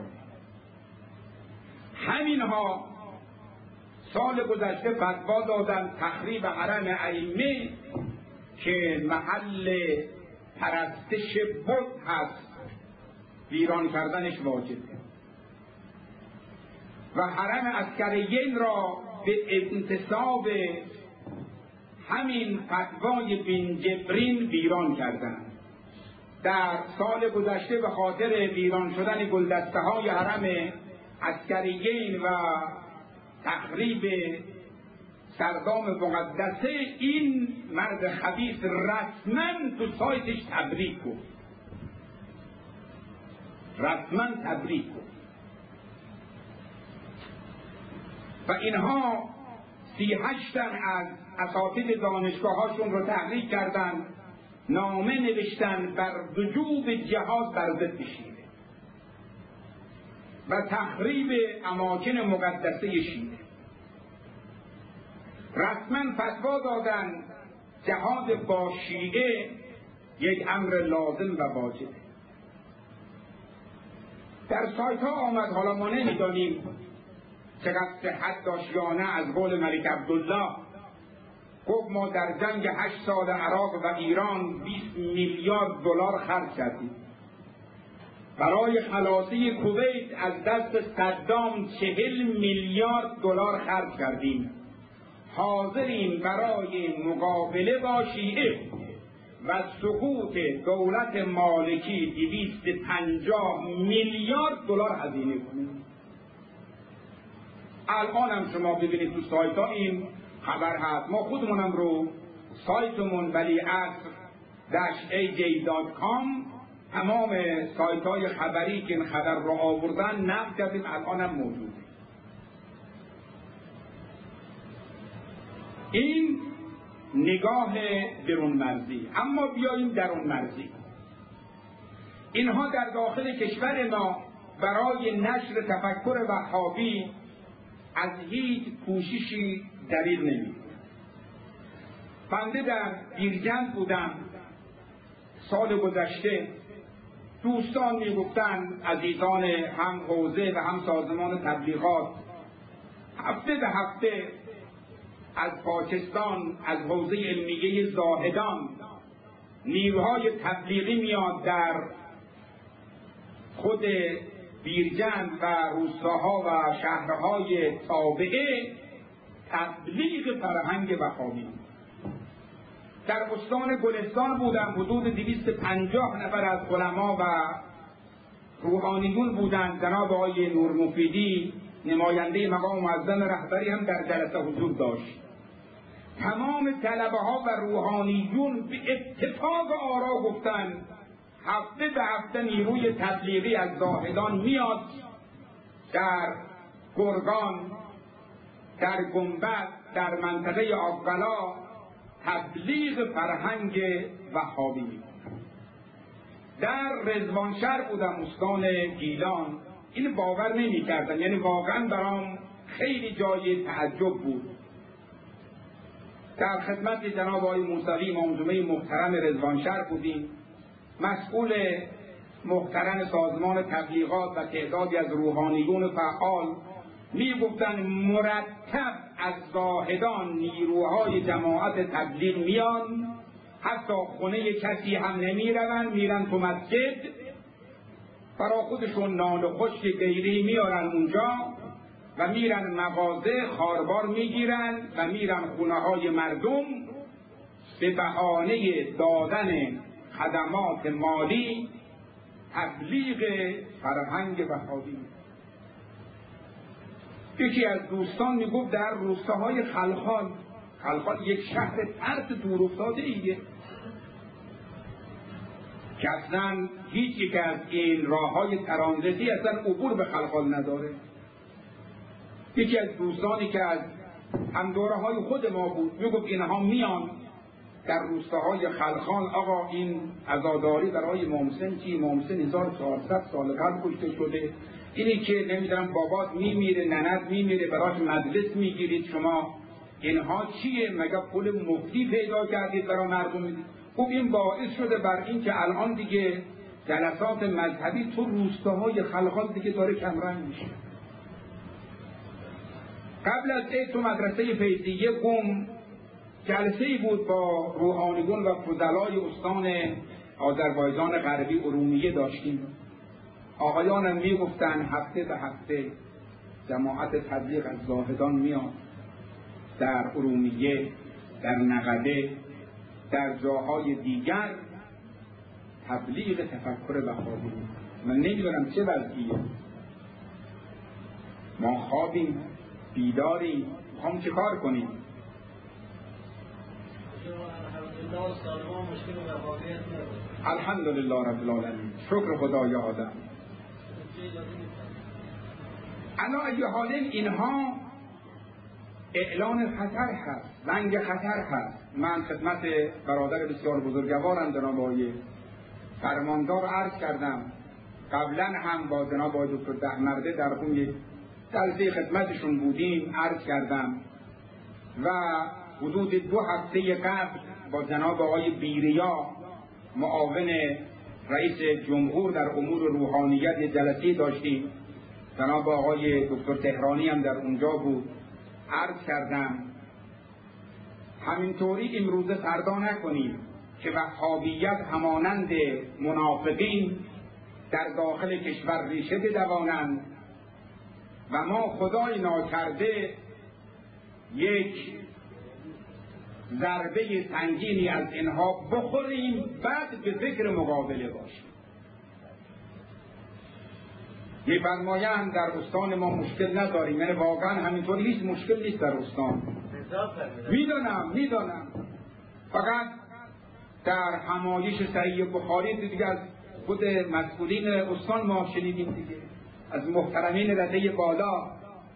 همینها سال گذشته فتوا دادن تخریب حرم ائمه که محل پرستش بت هست، ویران کردنش واجبه. و حرم عسکریین را به انتصاب همین فتوای بن جبرین ویران کردند. در سال گذشته به خاطر ویران شدن گلدسته های حرم عسکریین و تخریب سردام مقدسه، این مرد خبیث رسما تو سایتش تبریک گفت، رسما تبریک گفت و اینها سی هشتن از اساتید دانشگاه هاشون رو تحریک کردن، نامه نوشتن بر وجوب جهاد بر ضد شیعه و تخریب اماکن مقدسه شیعه. رسما فتوا دادن جهاد با شیعه یک امر لازم و واجب. در سایت ها آمد، حالا ما نمیدانیم چقدر صحت داشت یا نه، از قول ملک عبدالله گفت ما در جنگ هشت سال عراق و ایران بیست میلیارد دلار خرج کردیم. برای خلاصی کویت از دست صدام چهل میلیارد دلار خرج کردیم. حاضریم برای مقابله با شیعه و سقوط دولت مالکی دویست پنجاه میلیارد دلار هزینه کنیم. الان هم شما ببینید تو سایت ها این خبر هست. ما خودمونم رو سایتمون ولیعصر داش ای جی دات کام تمام سایت های خبری که این خبر رو آوردن نقد کردیم، الان هم موجوده. این نگاه درون مرزی. اما بیاییم درون مرزی. اینها در داخل کشور ما برای نشر تفکر وهابی از هیچ کوششی دریغ نمی. بنده در بیرجند بودم سال گذشته، دوستان می گفتن، عزیزان هم حوزه و هم سازمان تبلیغات، هفته به هفته از پاکستان از حوزه علمیه زاهدان نیروهای تبلیغی میاد در خود بیرجند و روستاها و شهرهای تابعه تبلیغ فرهنگ وهابی. در استان گلستان بودم، حدود دویست و پنجاه نفر از علما و روحانیون بودند. جناب آقای نور مفیدی نماینده مقام معظم رهبری هم در جلسه حضور داشت. تمام طلبه ها و روحانیون به اتفاق آرا گفتند هفته به هفته نیروی تبلیغی از زاهدان میاد در گرگان، در گنبد، در منطقه آقلا تبلیغ فرهنگ وهابی میکنند. در رضوانشهر بودم، استان گیلان، این باور نمی کردن، یعنی واقعا برام خیلی جای تعجب بود. در خدمت جناب آقای موسوی امام جمعه محترم رضوانشهر بودیم. مسئول محترم سازمان تبلیغات و تعدادی از روحانیون فعال می گفتن مرتب از زاهدان نیروهای جماعت تبلیغ میان، حتی خونه کسی هم نمی روند، میرن تو مسجد برای خودشون نان و خشک غیری میارن اونجا و میرن مغازه خاربار میگیرن و میرن خونه های مردم به بهانه دادن خدمات مالی تبلیغ فرهنگ وهابی. یکی از دوستان میگفت در روستاهای خلخال، خلخال یک شهر ترس دور افتاده ایه که اصلا هیچ یک از این راه های ترانزیتی اصلا عبور به خلخال نداره. یکی از دوستانی که از همدوره های خود ما بود میگفت اینها میان در روستاهای خلخال، آقا این عزاداری برای امام حسین چی؟ امام حسین هزار و چهارصد سال قبل کشته شده، اینی که نمیدونم بابات میمیره، ننت میمیره، براش مجلس میگیرید شما، اینها چیه؟ مگه پول مفتی پیدا کردید برای مردم میدید؟ خب این باعث شده بر این که الان دیگه جلسات مذهبی تو روستاهای خلخال دیگه داره کمرنگ میشه. قبل از عید تو مدرسه فیضیه قم جلسه‌ای بود با روحانیون و فضلای استان آذربایجان غربی ارومیه داشتیم. آقایانم میگفتن هفته به هفته جماعت تبلیغ از زاهدان میاد در ارومیه، در نقده، در جاهای دیگر تبلیغ تفکر وهابی. من نمیدونم چه وضعیه. ما خوابیم، بیداریم، میخوام چه کار کنیم؟ الحمدلله رب العالمین، شکر خدای آدم. انا ای حالین اینها اعلان خطر هست، زنگ خطر هست. من خدمت برادر بسیار بزرگوارم جناب آقای فرماندار عرض کردم، قبلا هم با جناب آقای دکتر دهمرده در اون یک جلسه خدمتشون بودیم، عرض کردم و حدود دو هفته قبل با جناب آقای بیریا معاون رئیس جمهور در امور روحانیت جلسه داشتیم. جناب آقای دکتر تهرانی هم در اونجا بود. عرض کردم همینطوری امروزه فردا نکنیم که وهابیت همانند منافقین در داخل کشور ریشه بدوانند و ما خدای ناکرده یک ضربه سنگینی از اینها بخوریم، بعد به فکر مقابله باشیم. می‌فرمایند در استان ما مشکل نداریم، یعنی واقعا همینطوری هیچ مشکل نیست در استان. میدونم میدونم فقط در همایش صحیح بخاری دیگه از خود مسئولین استان ما شنیدیم دیگه، از محترمین رده بالا،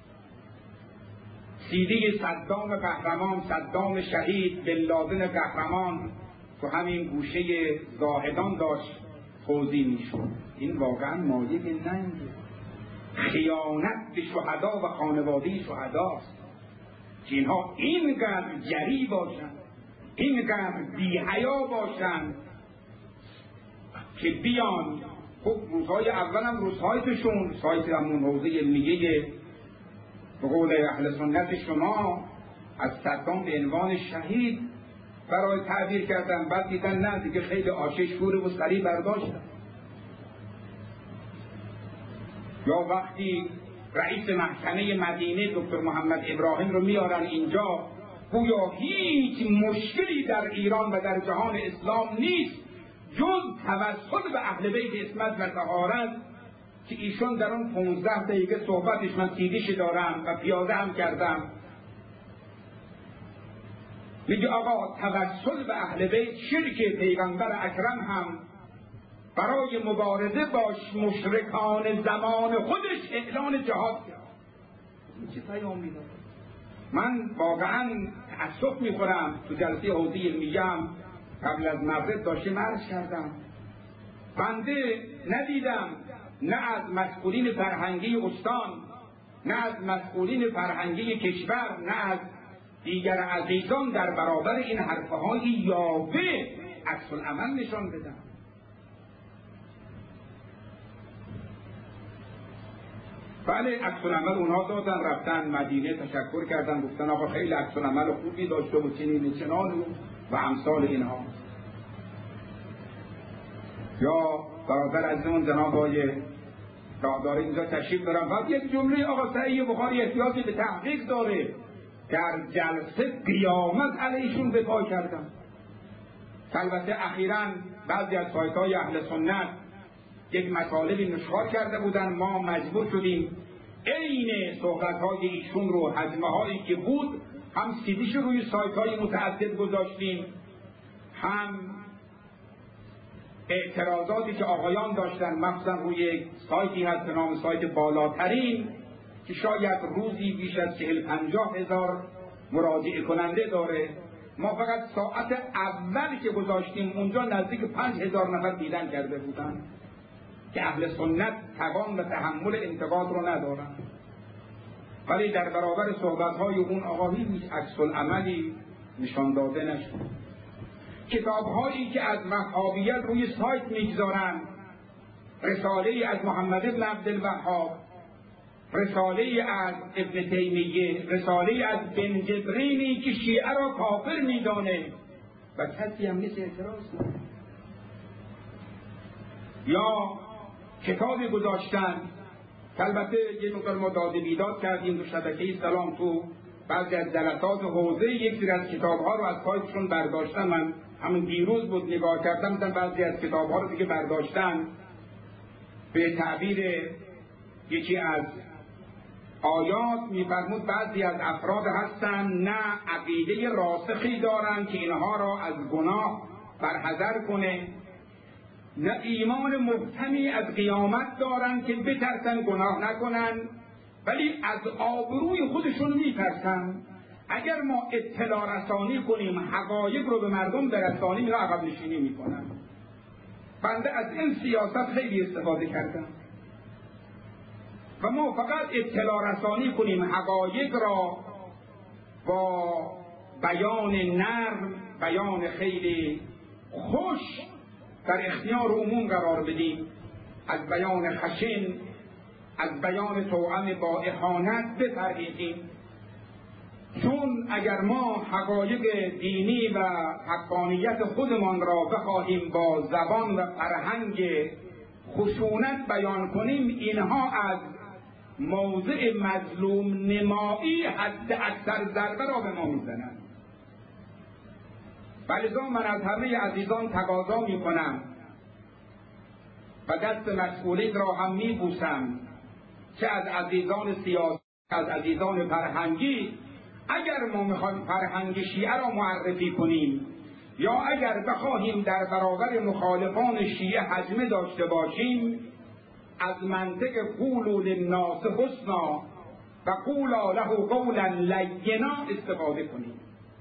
سیدی صدام قهرمان، صدام شهید، بن لادن قهرمان تو همین گوشه زاهدان داشت توزیع میشد. این واقعا مایه ننگه، خیانت به شهدا و خانواده شهداست که اینها اینقدر جری باشند، اینقدر بی‌حیا باشند که بیان. خب روزهای اول هم روزهایشون سایت همون حوزه علمیه به قول اهل سنت شما از صدام به عنوان شهید برای تعبیر کردن، بعد دیدن نه دیگه خیلی آشش شور و سریع برداشتن. یا وقتی رئیس محکمه مدینه دکتر محمد ابراهیم رو میارن اینجا، گویا هیچ مشکلی در ایران و در جهان اسلام نیست جز توسل به اهل بیت عصمت و طهارت که ایشون در اون پونزده دقیقه صحبتش من سیدیش دارم و پیاده هم کردم. میگه آقا توسل به اهل بیت شرک پیغمبر اکرم هم برای مبارزه با مشرکان زمان خودش اعلان جهاد کرد. این چه پیامی داره؟ من واقعا تأسف میخورم. تو جلسه حوزه علمیه هم قبل از مغرب داشتم عرض کردم، بنده ندیدم نه از مسئولین فرهنگی استان، نه از مسئولین فرهنگی کشور، نه از دیگر عزیزان در برابر این حرفهای یاوه عکس العمل نشان بدن. بله عکس العمل اونها دادن، رفتن مدینه تشکر کردن، گفتن آقا خیلی عکس العمل خوبی داشته و چنین چنان و امثال اینها. یا برادر عزیزمون جناب آقای شاهداره اینجا تشریف دارن، بعد یک جمله آقا صحیح بخاری احتیاجی به تحقیق داره، در جلسه قیامت علیشون به پا کردن. البته اخیراً بعضی از سایت‌های اهل سنت یک مطالبی نشر کرده بودن، ما مجبور شدیم عین صحبت‌های ایشون رو، حجمه‌هایی که بود، هم سیدیش روی سایت‌های متعدد گذاشتیم، هم اعتراضاتی که آقایان داشتن، مخصوصا روی سایتی هست به نام سایت بالاترین که شاید روزی بیش از چهل پنجاه هزار مراجعه کننده داره. ما فقط ساعت اولی که گذاشتیم اونجا نزدیک پنج هزار نفر دیدن کرده بودن که اهل سنت توان و تحمل انتقاد رو ندارن، ولی در برابر صحبت‌های اون آقا هیچ عکس العملی نشان داده نشد. کتاب‌هایی که از وهابیت روی سایت میگذارن، رساله از محمد بن عبدالوهاب، رساله از ابن تیمیه، رساله از بن جبرینی که شیعه را کافر میدانه و کسی هم نیست اعتراض کنه. یا کتابی گذاشتن البته یه مقدار ما داد بیداد کردیم تو شبکه سلام، تو بعضی از جلسات حوزه یک سری از کتاب‌ها رو از سایتشون برداشتن. من همون دیروز بود نگاه کردم، مثلا بعضی از کتاب‌ها رو دیگه برداشتن. به تعبیر یکی از آیات می‌فرمود بعضی از افراد هستن نه عقیده راسخی دارن که اینها را از گناه برحذر کنه، نه ایمان محکمی از قیامت دارن که بترسن گناه نکنن، ولی از آبروی خودشون میترسن. اگر ما اطلاع رسانی کنیم، حقایق رو به مردم برسانیم، اینا عقب نشینی میکنن. بنده از این سیاست خیلی استفاده کردم و ما فقط اطلاع رسانی کنیم، حقایق را با بیان نرم، بیان خیلی خوش در اختیار عموم قرار بدیم، از بیان خشن، از بیان توأم با اهانت بپرهیزیم. چون اگر ما حقایق دینی و حقانیت خودمان را بخواهیم با زبان و فرهنگ خشونت بیان کنیم، اینها از موضع مظلوم نمایی حد اکثر ضربه را به ما میزنند. ولذا من از همه عزیزان تقاضا میکنم و دست مسئولیت را هم میبوسم، چه از عزیزان سیاسی، از عزیزان فرهنگی، اگر ما میخوایم فرهنگ شیعه را معرفی کنیم یا اگر بخواهیم در برابر مخالفان شیعه حجمه داشته باشیم، از منطق قولوا للناس حسنا و قولا له قولا لینا استفاده کنیم.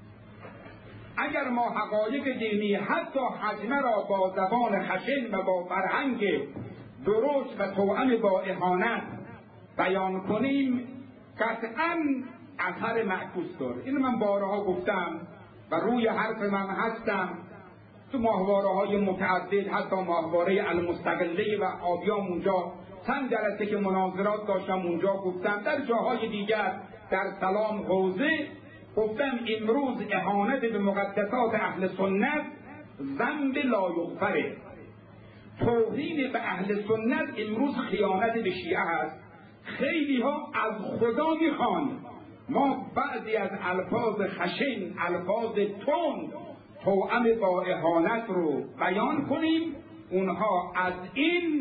اگر ما حقایق دینی حتی حجمه را با زبان خشن و با فرهنگ درست و توأم با اهانت بیان کنیم، قطعاً اثر معکوس داره. اینو من بارها گفتم و روی حرف من هستم. تو ماهواره های متعدد، حتی ماهواره المستقله و آبیام اونجا چند جلسه که مناظرات داشتم اونجا گفتم، در جاهای دیگر در سلام حوزه گفتم امروز اهانت به مقدسات اهل سنت ذنب لا یغفره. توهین به اهل سنت امروز خیانت به شیعه است. خیلی ها از خدا میخوان ما بعضی از الفاظ خشن، الفاظ تند، توأم با اهانت رو بیان کنیم، اونها از این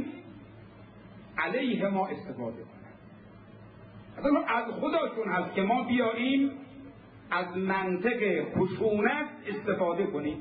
علیه ما استفاده کنند. اصلا از خداشون هست که ما بیاییم از منطق خشونت استفاده کنیم.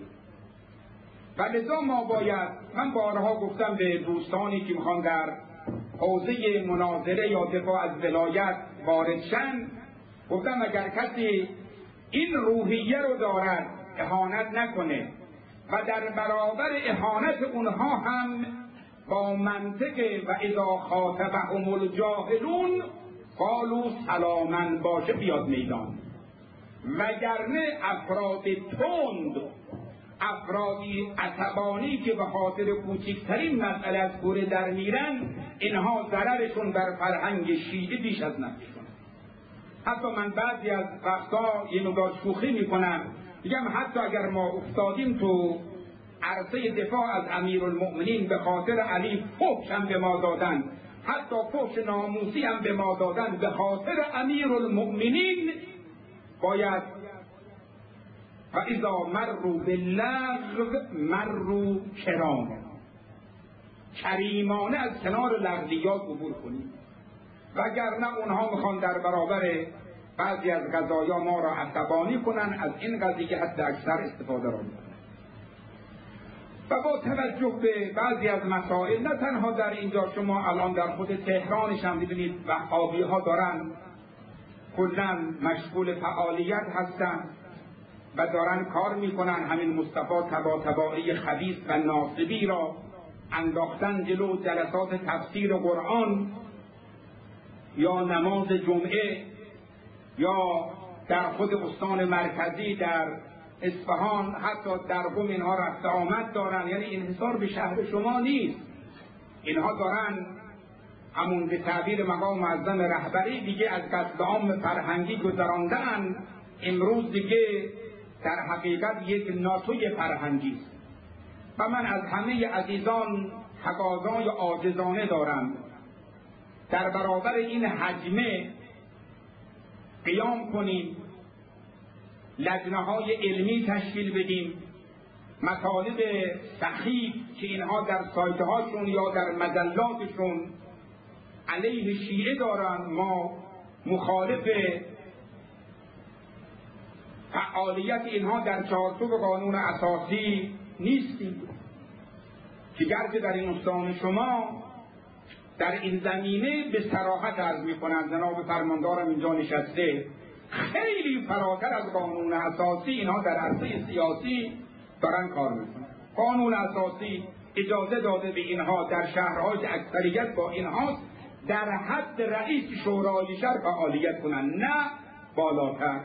و لذا ما باید، من بارها گفتم به دوستانی که میخوان در حوزه مناظره یا دفاع از ولایت وارد شن، گفتم اگر کسی این روحیه رو دارد اهانت نکنه و در برابر اهانت اونها هم با منطق و اذا خاطبهم الجاهلون قالوا سلاما باشه بیاد میدان. وگرنه افراد تند، افرادی عصبانی که به خاطر کوچکترین مسئله از کوره در میرن، اینها ضررشون بر فرهنگ شیعه بیش از نفعشون. حتی من بعضی از وقتا یه مقدار شوخی میکنم، میگم حتی اگر ما افتادیم تو عرصه دفاع از امیرالمؤمنین به خاطر علی فحش هم به ما دادن، حتی فحش ناموسی هم به ما دادن به خاطر امیرالمؤمنین، باید و اذا مروا باللغو مروا کراما، کریمانه از کنار لغویات عبور کنیم. وگرنه اونها میخوان در برابر بعضی از قضایا ما را عصبانی کنن، از این قضیه حد اکثر استفاده را میکنن. و با توجه به بعضی از مسائل، نه تنها در اینجا، شما الان در خود تهرانش هم می‌بینید وهابی ها دارن کلاً مشغول فعالیت هستن و دارن کار میکنن. همین مصطفی طباطبایی خبیث و ناصبی را انداختن جلو جلسات تفسیر قرآن یا نماز جمعه، یا در خود استان مرکزی در اصفهان، حتی در قم اینها رفت آمد دارن. یعنی انحصار به شهر شما نیست، اینها دارن همون به تعبیر مقام معظم رهبری دیگه از قصد عام فرهنگی گذراندن، امروز دیگه در حقیقت یک ناتوی فرهنگی است. و من از همه عزیزان تقاضای عاجزانه دارم در برابر این حجمه قیام کنیم، لجنه‌های علمی تشکیل بدیم، مطالب سخیف که اینها در سایت‌هاشون یا در مجلاتشون علیه شیعه دارن، ما مخالف فعالیت اینها در چارچوب قانون اساسی نیستیم، که گرچه در این استان شما در این زمینه به صراحت عرض می‌کنند، جناب فرماندارم اینجا نشسته، خیلی فراتر از قانون اساسی اینها در عرصه سیاسی دارن کار میکنن. قانون اساسی اجازه داده به اینها در شهرهای که اکثریت با اینهاست در حد رئیس شورای شهر فعالیت کنن، نه بالاتر.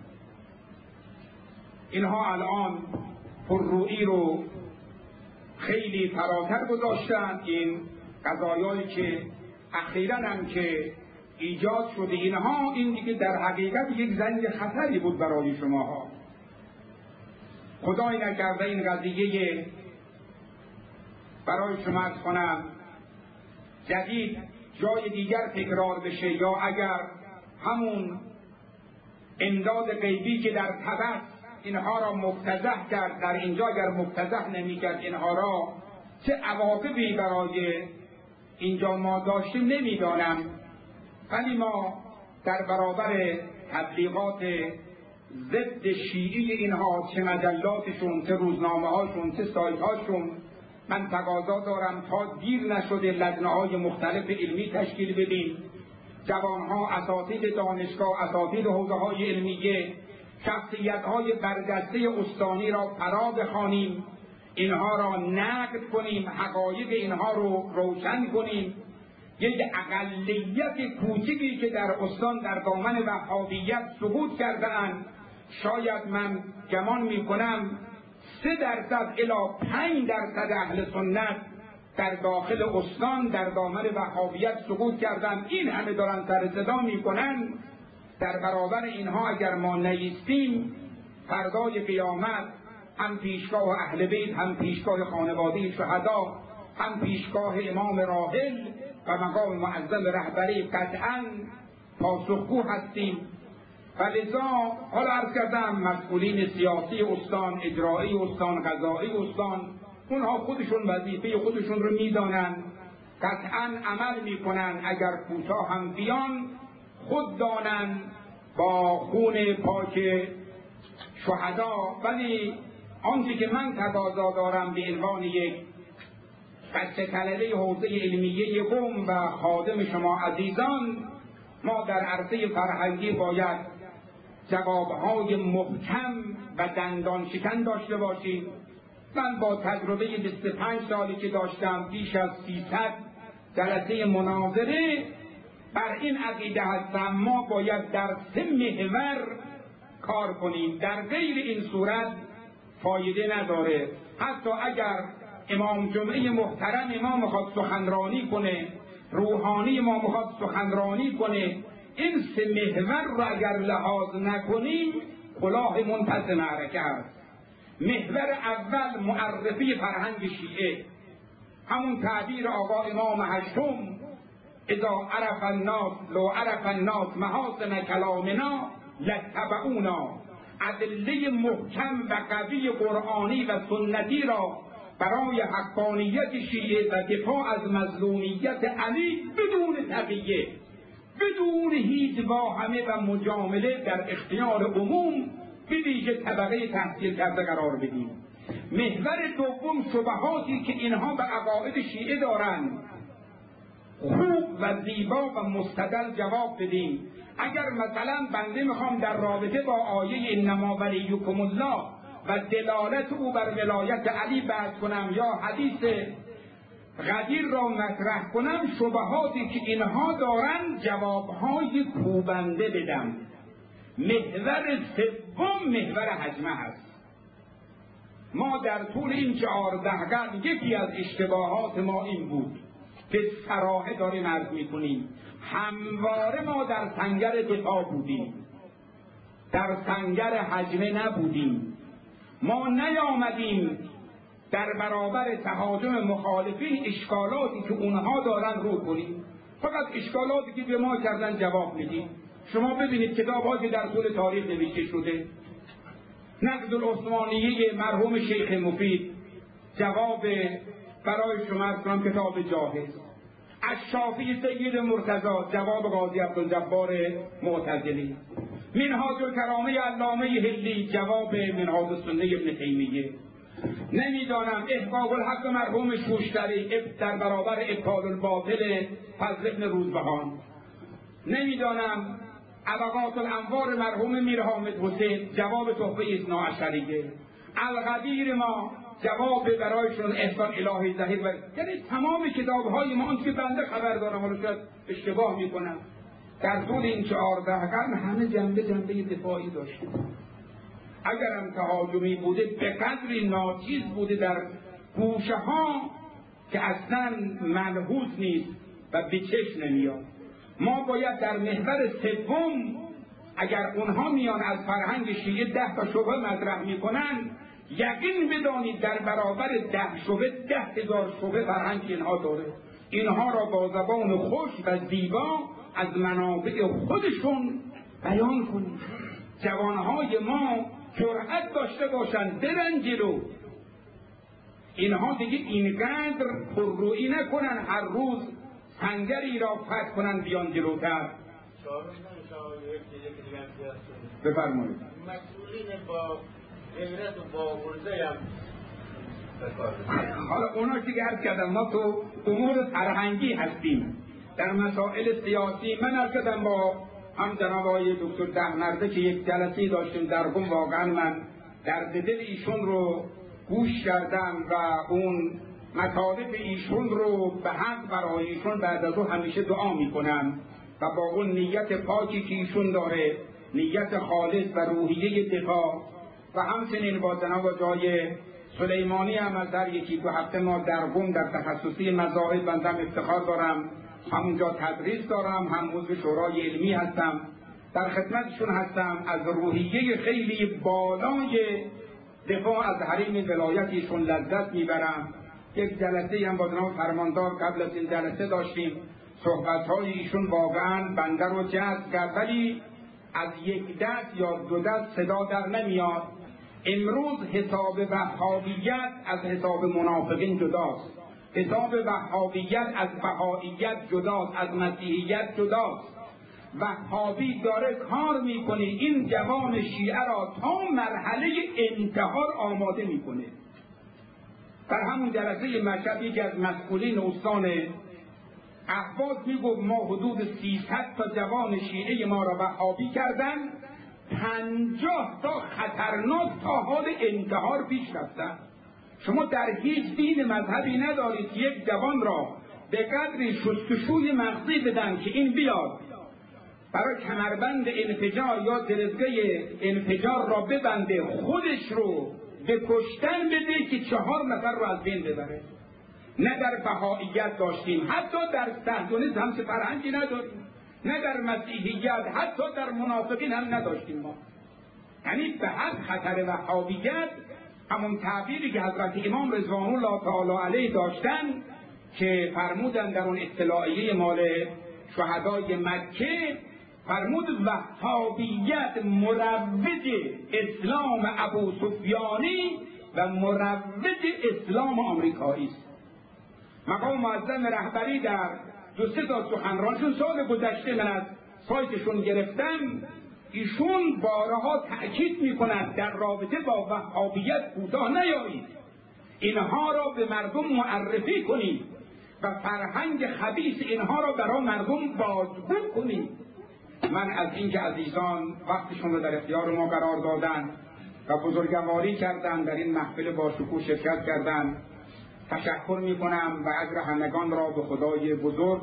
اینها الان پررویی رو خیلی فراتر گذاشتن. این قضایایی که اخیراً هم که ایجاد شده اینها، این دیگه در حقیقت یک زنگ خطری بود برای شماها. خدای نکرده این قضیه برای شما عرض کنم جدید جای دیگر تکرار بشه، یا اگر همون امداد غیبی که در تبس اینها را مفتضح کرد در اینجا اگر مفتضح نمی کرد اینها را، چه عواقبی برای اینجا ما داشتیم نمیدانم. ولی ما در برابر تبلیغات ضد شیعی اینها، چه مجلاتشون، چه روزنامه هاشون، چه سایت هاشون، من تقاضا دارم تا دیر نشده لجنه های مختلف علمی تشکیل بدیم، جوانها، اساتید دانشگاه، اساتید حوزه های علمیه، شخصیت های برجسته استانی را فرا بخوانیم، اینها را نقد کنیم، حقایق اینها رو روشن کنیم. یک اقلیت کوچکی که در استان در دامن وهابیت سقوط کرده‌اند، شاید من گمان می‌کنم سه درصد الی پنج درصد اهل سنت در داخل استان در دامن وهابیت سقوط کردند. این همه دارن سر صدا می‌کنن. در برابر اینها اگر ما نیستیم، فردای قیامت هم پیشگاه اهل بیت، هم پیشگاه خانواده شهدا، هم پیشگاه امام راحل و مقام معظم رهبری قطعاً پاسخگو هستیم. و لذا حالا عرض کردم مسئولین سیاسی استان، اجرایی استان، قضایی استان، اونها خودشون وظیفه خودشون رو میدانن، قطعاً عمل میکنن. اگر کوتاه هم بیان خود دانن با خون پاک شهدا. ولی آنچه که من تقاضا دارم به عنوان یک بچه کلله حوزه علمیه قم و خادم شما عزیزان، ما در عرصه فرهنگی باید جوابهای محکم و دندان شکن داشته باشیم. من با تجربه بیست و پنج سالی که داشتم، بیش از سیصد جلسه مناظره، بر این عقیده هستم ما باید در سه محور کار کنیم. در غیر این صورت فایده نداره. حتی اگر امام جمعه محترم ما میخواد سخنرانی کنه، روحانی ما میخواد سخنرانی کنه، این سه محور رو اگر لحاظ نکنیم کلاهمون پس معرکه است. محور اول معرفی فرهنگ شیعه، همون تعبیر آقا امام هشتم اذا عرف الناس لو عرف الناس محاسن کلامنا لاتبعونا. ادله محکم و قوی قرآنی و سنتی را برای حقانیت شیعه و دفاع از مظلومیت علی بدون تقیه، بدون هیچ واهمه و مجامله در اختیار عموم به ویژه طبقه تحصیل کرده قرار بدیم. محور دوم شبهاتی که اینها به عقاید شیعه دارند خوب و زیبا و مستدل جواب بدیم. اگر مثلا بنده میخوام در رابطه با آیه انما ولیکم الله و دلالت او بر ولایت علی بحث کنم یا حدیث غدیر را مطرح کنم، شبهاتی که اینها دارن جوابهای کوبنده بدم. محور سوم محور حجمه هست. ما در طول این چهارده قرن یکی از اشتباهات ما این بود که صراحه داریم عرض میکنیم، همواره ما در سنگر دفاع بودیم، در سنگر حجمه نبودیم. ما نیامدیم در برابر تهاجم مخالفین اشکالاتی که اونها دارن رو کنیم. فقط اشکالاتی که به ما کردن جواب میدیم. شما ببینید کتاب‌هایی که در طول تاریخ نوشته شده، نقد العثمانیه مرحوم شیخ مفید جواب برای شما از کنم کتاب جاهز، الشافی سید مرتضی جواب قاضی عبدالجبار معتزلی، منهاج الکرامه علامه هلی جواب منهاج السنه ابن تیمیه، نمیدانم احقاق الحق مرحوم شوشتری در برابر ابطال الباطل فضل ابن روزبهان، نمیدانم ابقات الانوار مرحوم میر حامد حسین جواب تحفه اثنا عشریه، القدیر ما جواب برایشون احسان الهی ظهیر و یعنی تمام کتاب‌های ما آنچه بنده خبر دارم، حالا شاید اشتباه میکنم، در طول این چهارده قرن همه جنبه جنبه دفاعی داشته. اگر هم تهاجمی بوده به قدری ناچیز بوده در گوشه ها که اصلا ملحوظ نیست و به چشم نمیاد. ما باید در محور سوم اگر اونها میان از فرهنگ شیعه ده تا شبهه مطرح میکنن، یقین بدانید در برابر ده شبهه ده هزار شبهه فرهنگ اینها داره. اینها را با زبان خوش و زیبا از منابع خودشون بیان کنید. جوانهای ما جرأت داشته باشند برن جلو. اینها دیگه اینقدر پررویی نکنن هر روز سنگری را فتح کنن بیان جلوتر. بفرمایید. مسئولین با غیرت و با غرزه هم حالا اونا که عرض کردم ما تو امور فرهنگی هستیم، در مسائل سیاسی من عرض کردم با هم جناب آقای دکتر دهنرده که یک جلسه داشتیم در قم، واقعا من درد دل ایشون رو گوش کردم و اون مطالب ایشون رو به حق برای ایشون بعد از او همیشه دعا میکنم و با اون نیت پاکی که ایشون داره، نیت خالص و روحیه دفاع، و همچنین با جناب جای سلیمانی هم از در یکی دو هفته ما در قم در تخصصی مذاهب بندم افتخار دارم، همونجا تدریس دارم، هم عضو شورای علمی هستم، در خدمتشون هستم. از روحیه خیلی بالای دفاع از حریم ولایتیشون لذت میبرم. یک جلسه هم با جناب فرماندار قبل از این جلسه داشتیم، صحبت‌های ایشون واقعا بنده رو جذب کرد، ولی از یک دست یا دو دست صدا در نمیاد. امروز حساب وهابیت از حساب منافقین جداست، حساب وهابیت از بهائیت جداست، از مسیحیت جداست. وهابی داره کار میکنه این جوان شیعه را تا مرحله انتحار آماده میکنه. در همون جلسه مشهد یکی از مسئولین استان اهواز میگفت ما حدود سیصد تا جوان شیعه ما را وهابی کردن، پنجاه تا خطرناک تا حال انتحار پیش رفتن. شما در هیچ دین مذهبی ندارید که یک جوان را به قدری شستشوی مغزی بدن که این بیاد برای کمربند انفجار یا درزگه انفجار را ببنده، خودش رو به کشتن بده که چهار نفر رو از بین ببره. نه در بهائیت داشتیم، حتی در صهیونیسم هم چه فرهنگی نداریم، نه در مسیحیت، حتی در منافقین هم نداشتیم ما. یعنی به حد خطر وهابیت همون تعبیری که حضرت امام رضوان الله تعالی علیه داشتن که فرمودن در اون اطلاعیه مال شهدای مکه، فرمود وهابیت مروج اسلام ابو سفیانی و مروج اسلام آمریکایی است. مقام معظم رهبری در دو سه تا سخنرانشون سال گذشته من از سایتشون گرفتم، ایشون بارها تأکید میکند در رابطه با وهابیت کوتاه نیایید، اینها را به مردم معرفی کنید و فرهنگ خبیث اینها را برای مردم بازگو کنید. من از اینکه عزیزان وقتشون رو در اختیار ما قرار دادن و بزرگواری کردن، در این محفل با شکوه شرکت کردن، تشکر میکنم و اجر همگان را به خدای بزرگ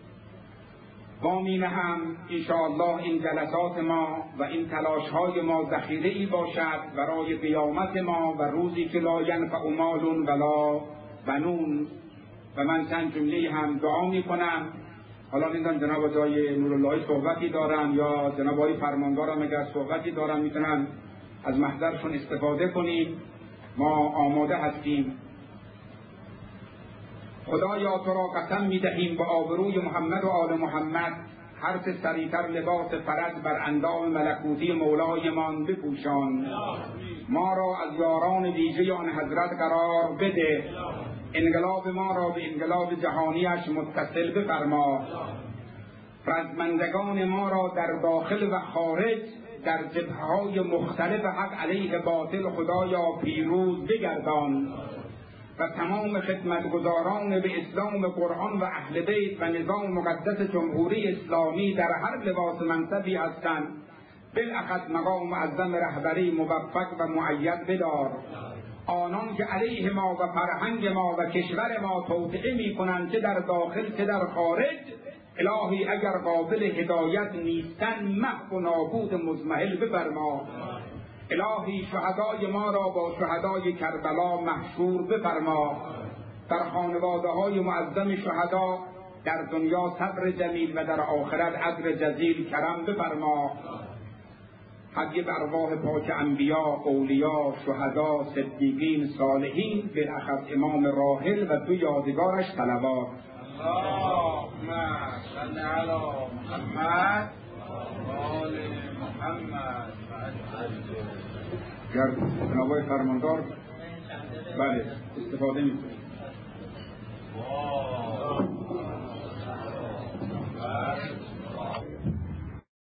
وامی نهم. انشاءالله این جلسات ما و این تلاشهای ما ذخیره ای باشد برای قیامت ما و روزی که لا ینفع مال ولا بنون. و من چند جمله هم دعا میکنم. حالا نمیدونم جناب جای نوراللهی صحبتی دارن یا جناب آقای فرماندارم اگر صحبتی دارن میتونن از محضرشون استفاده کنید. ما آماده هستیم. خدایا تو را قسم می‌دهیم با آبروی محمد و آل محمد هر چه سریعتر لباس فرج بر اندام ملکوتی مولایمان بپوشان. ما را از یاران ویژه آن حضرت قرار بده. انقلاب ما را به انقلاب جهانیش متصل بفرما. رزمندگان ما را در داخل و خارج در جبهه‌های مختلف حق علیه باطل خدایا پیروز بگردان و تمام خدمتگزاران به اسلام قرآن و اهل بیت و نظام مقدس جمهوری اسلامی در هر لباس منصبی هستند بالاخص مقام معظم رهبری موفق و مؤید بدار. آنان که علیه ما و فرهنگ ما و کشور ما توطئه می‌کنند چه در داخل چه در خارج، الهی اگر قابل هدایت نیستن محو و نابود مضمحل بفرما. الهی شهدای ما را با شهدای کربلا محشور بفرما. در خانواده های معظم شهدا در دنیا صبر جمیل و در آخرت اجر جزیل کرم بفرما. حدیه بر ارواح پاک انبیا، اولیا، شهدا، صدیقین، صالحین، بالاخص امام راحل و دو یادگارش صلوات. اللهم صل علی محمد و آل محمد. گر جناب فرماندار بله استفاده می‌کنید.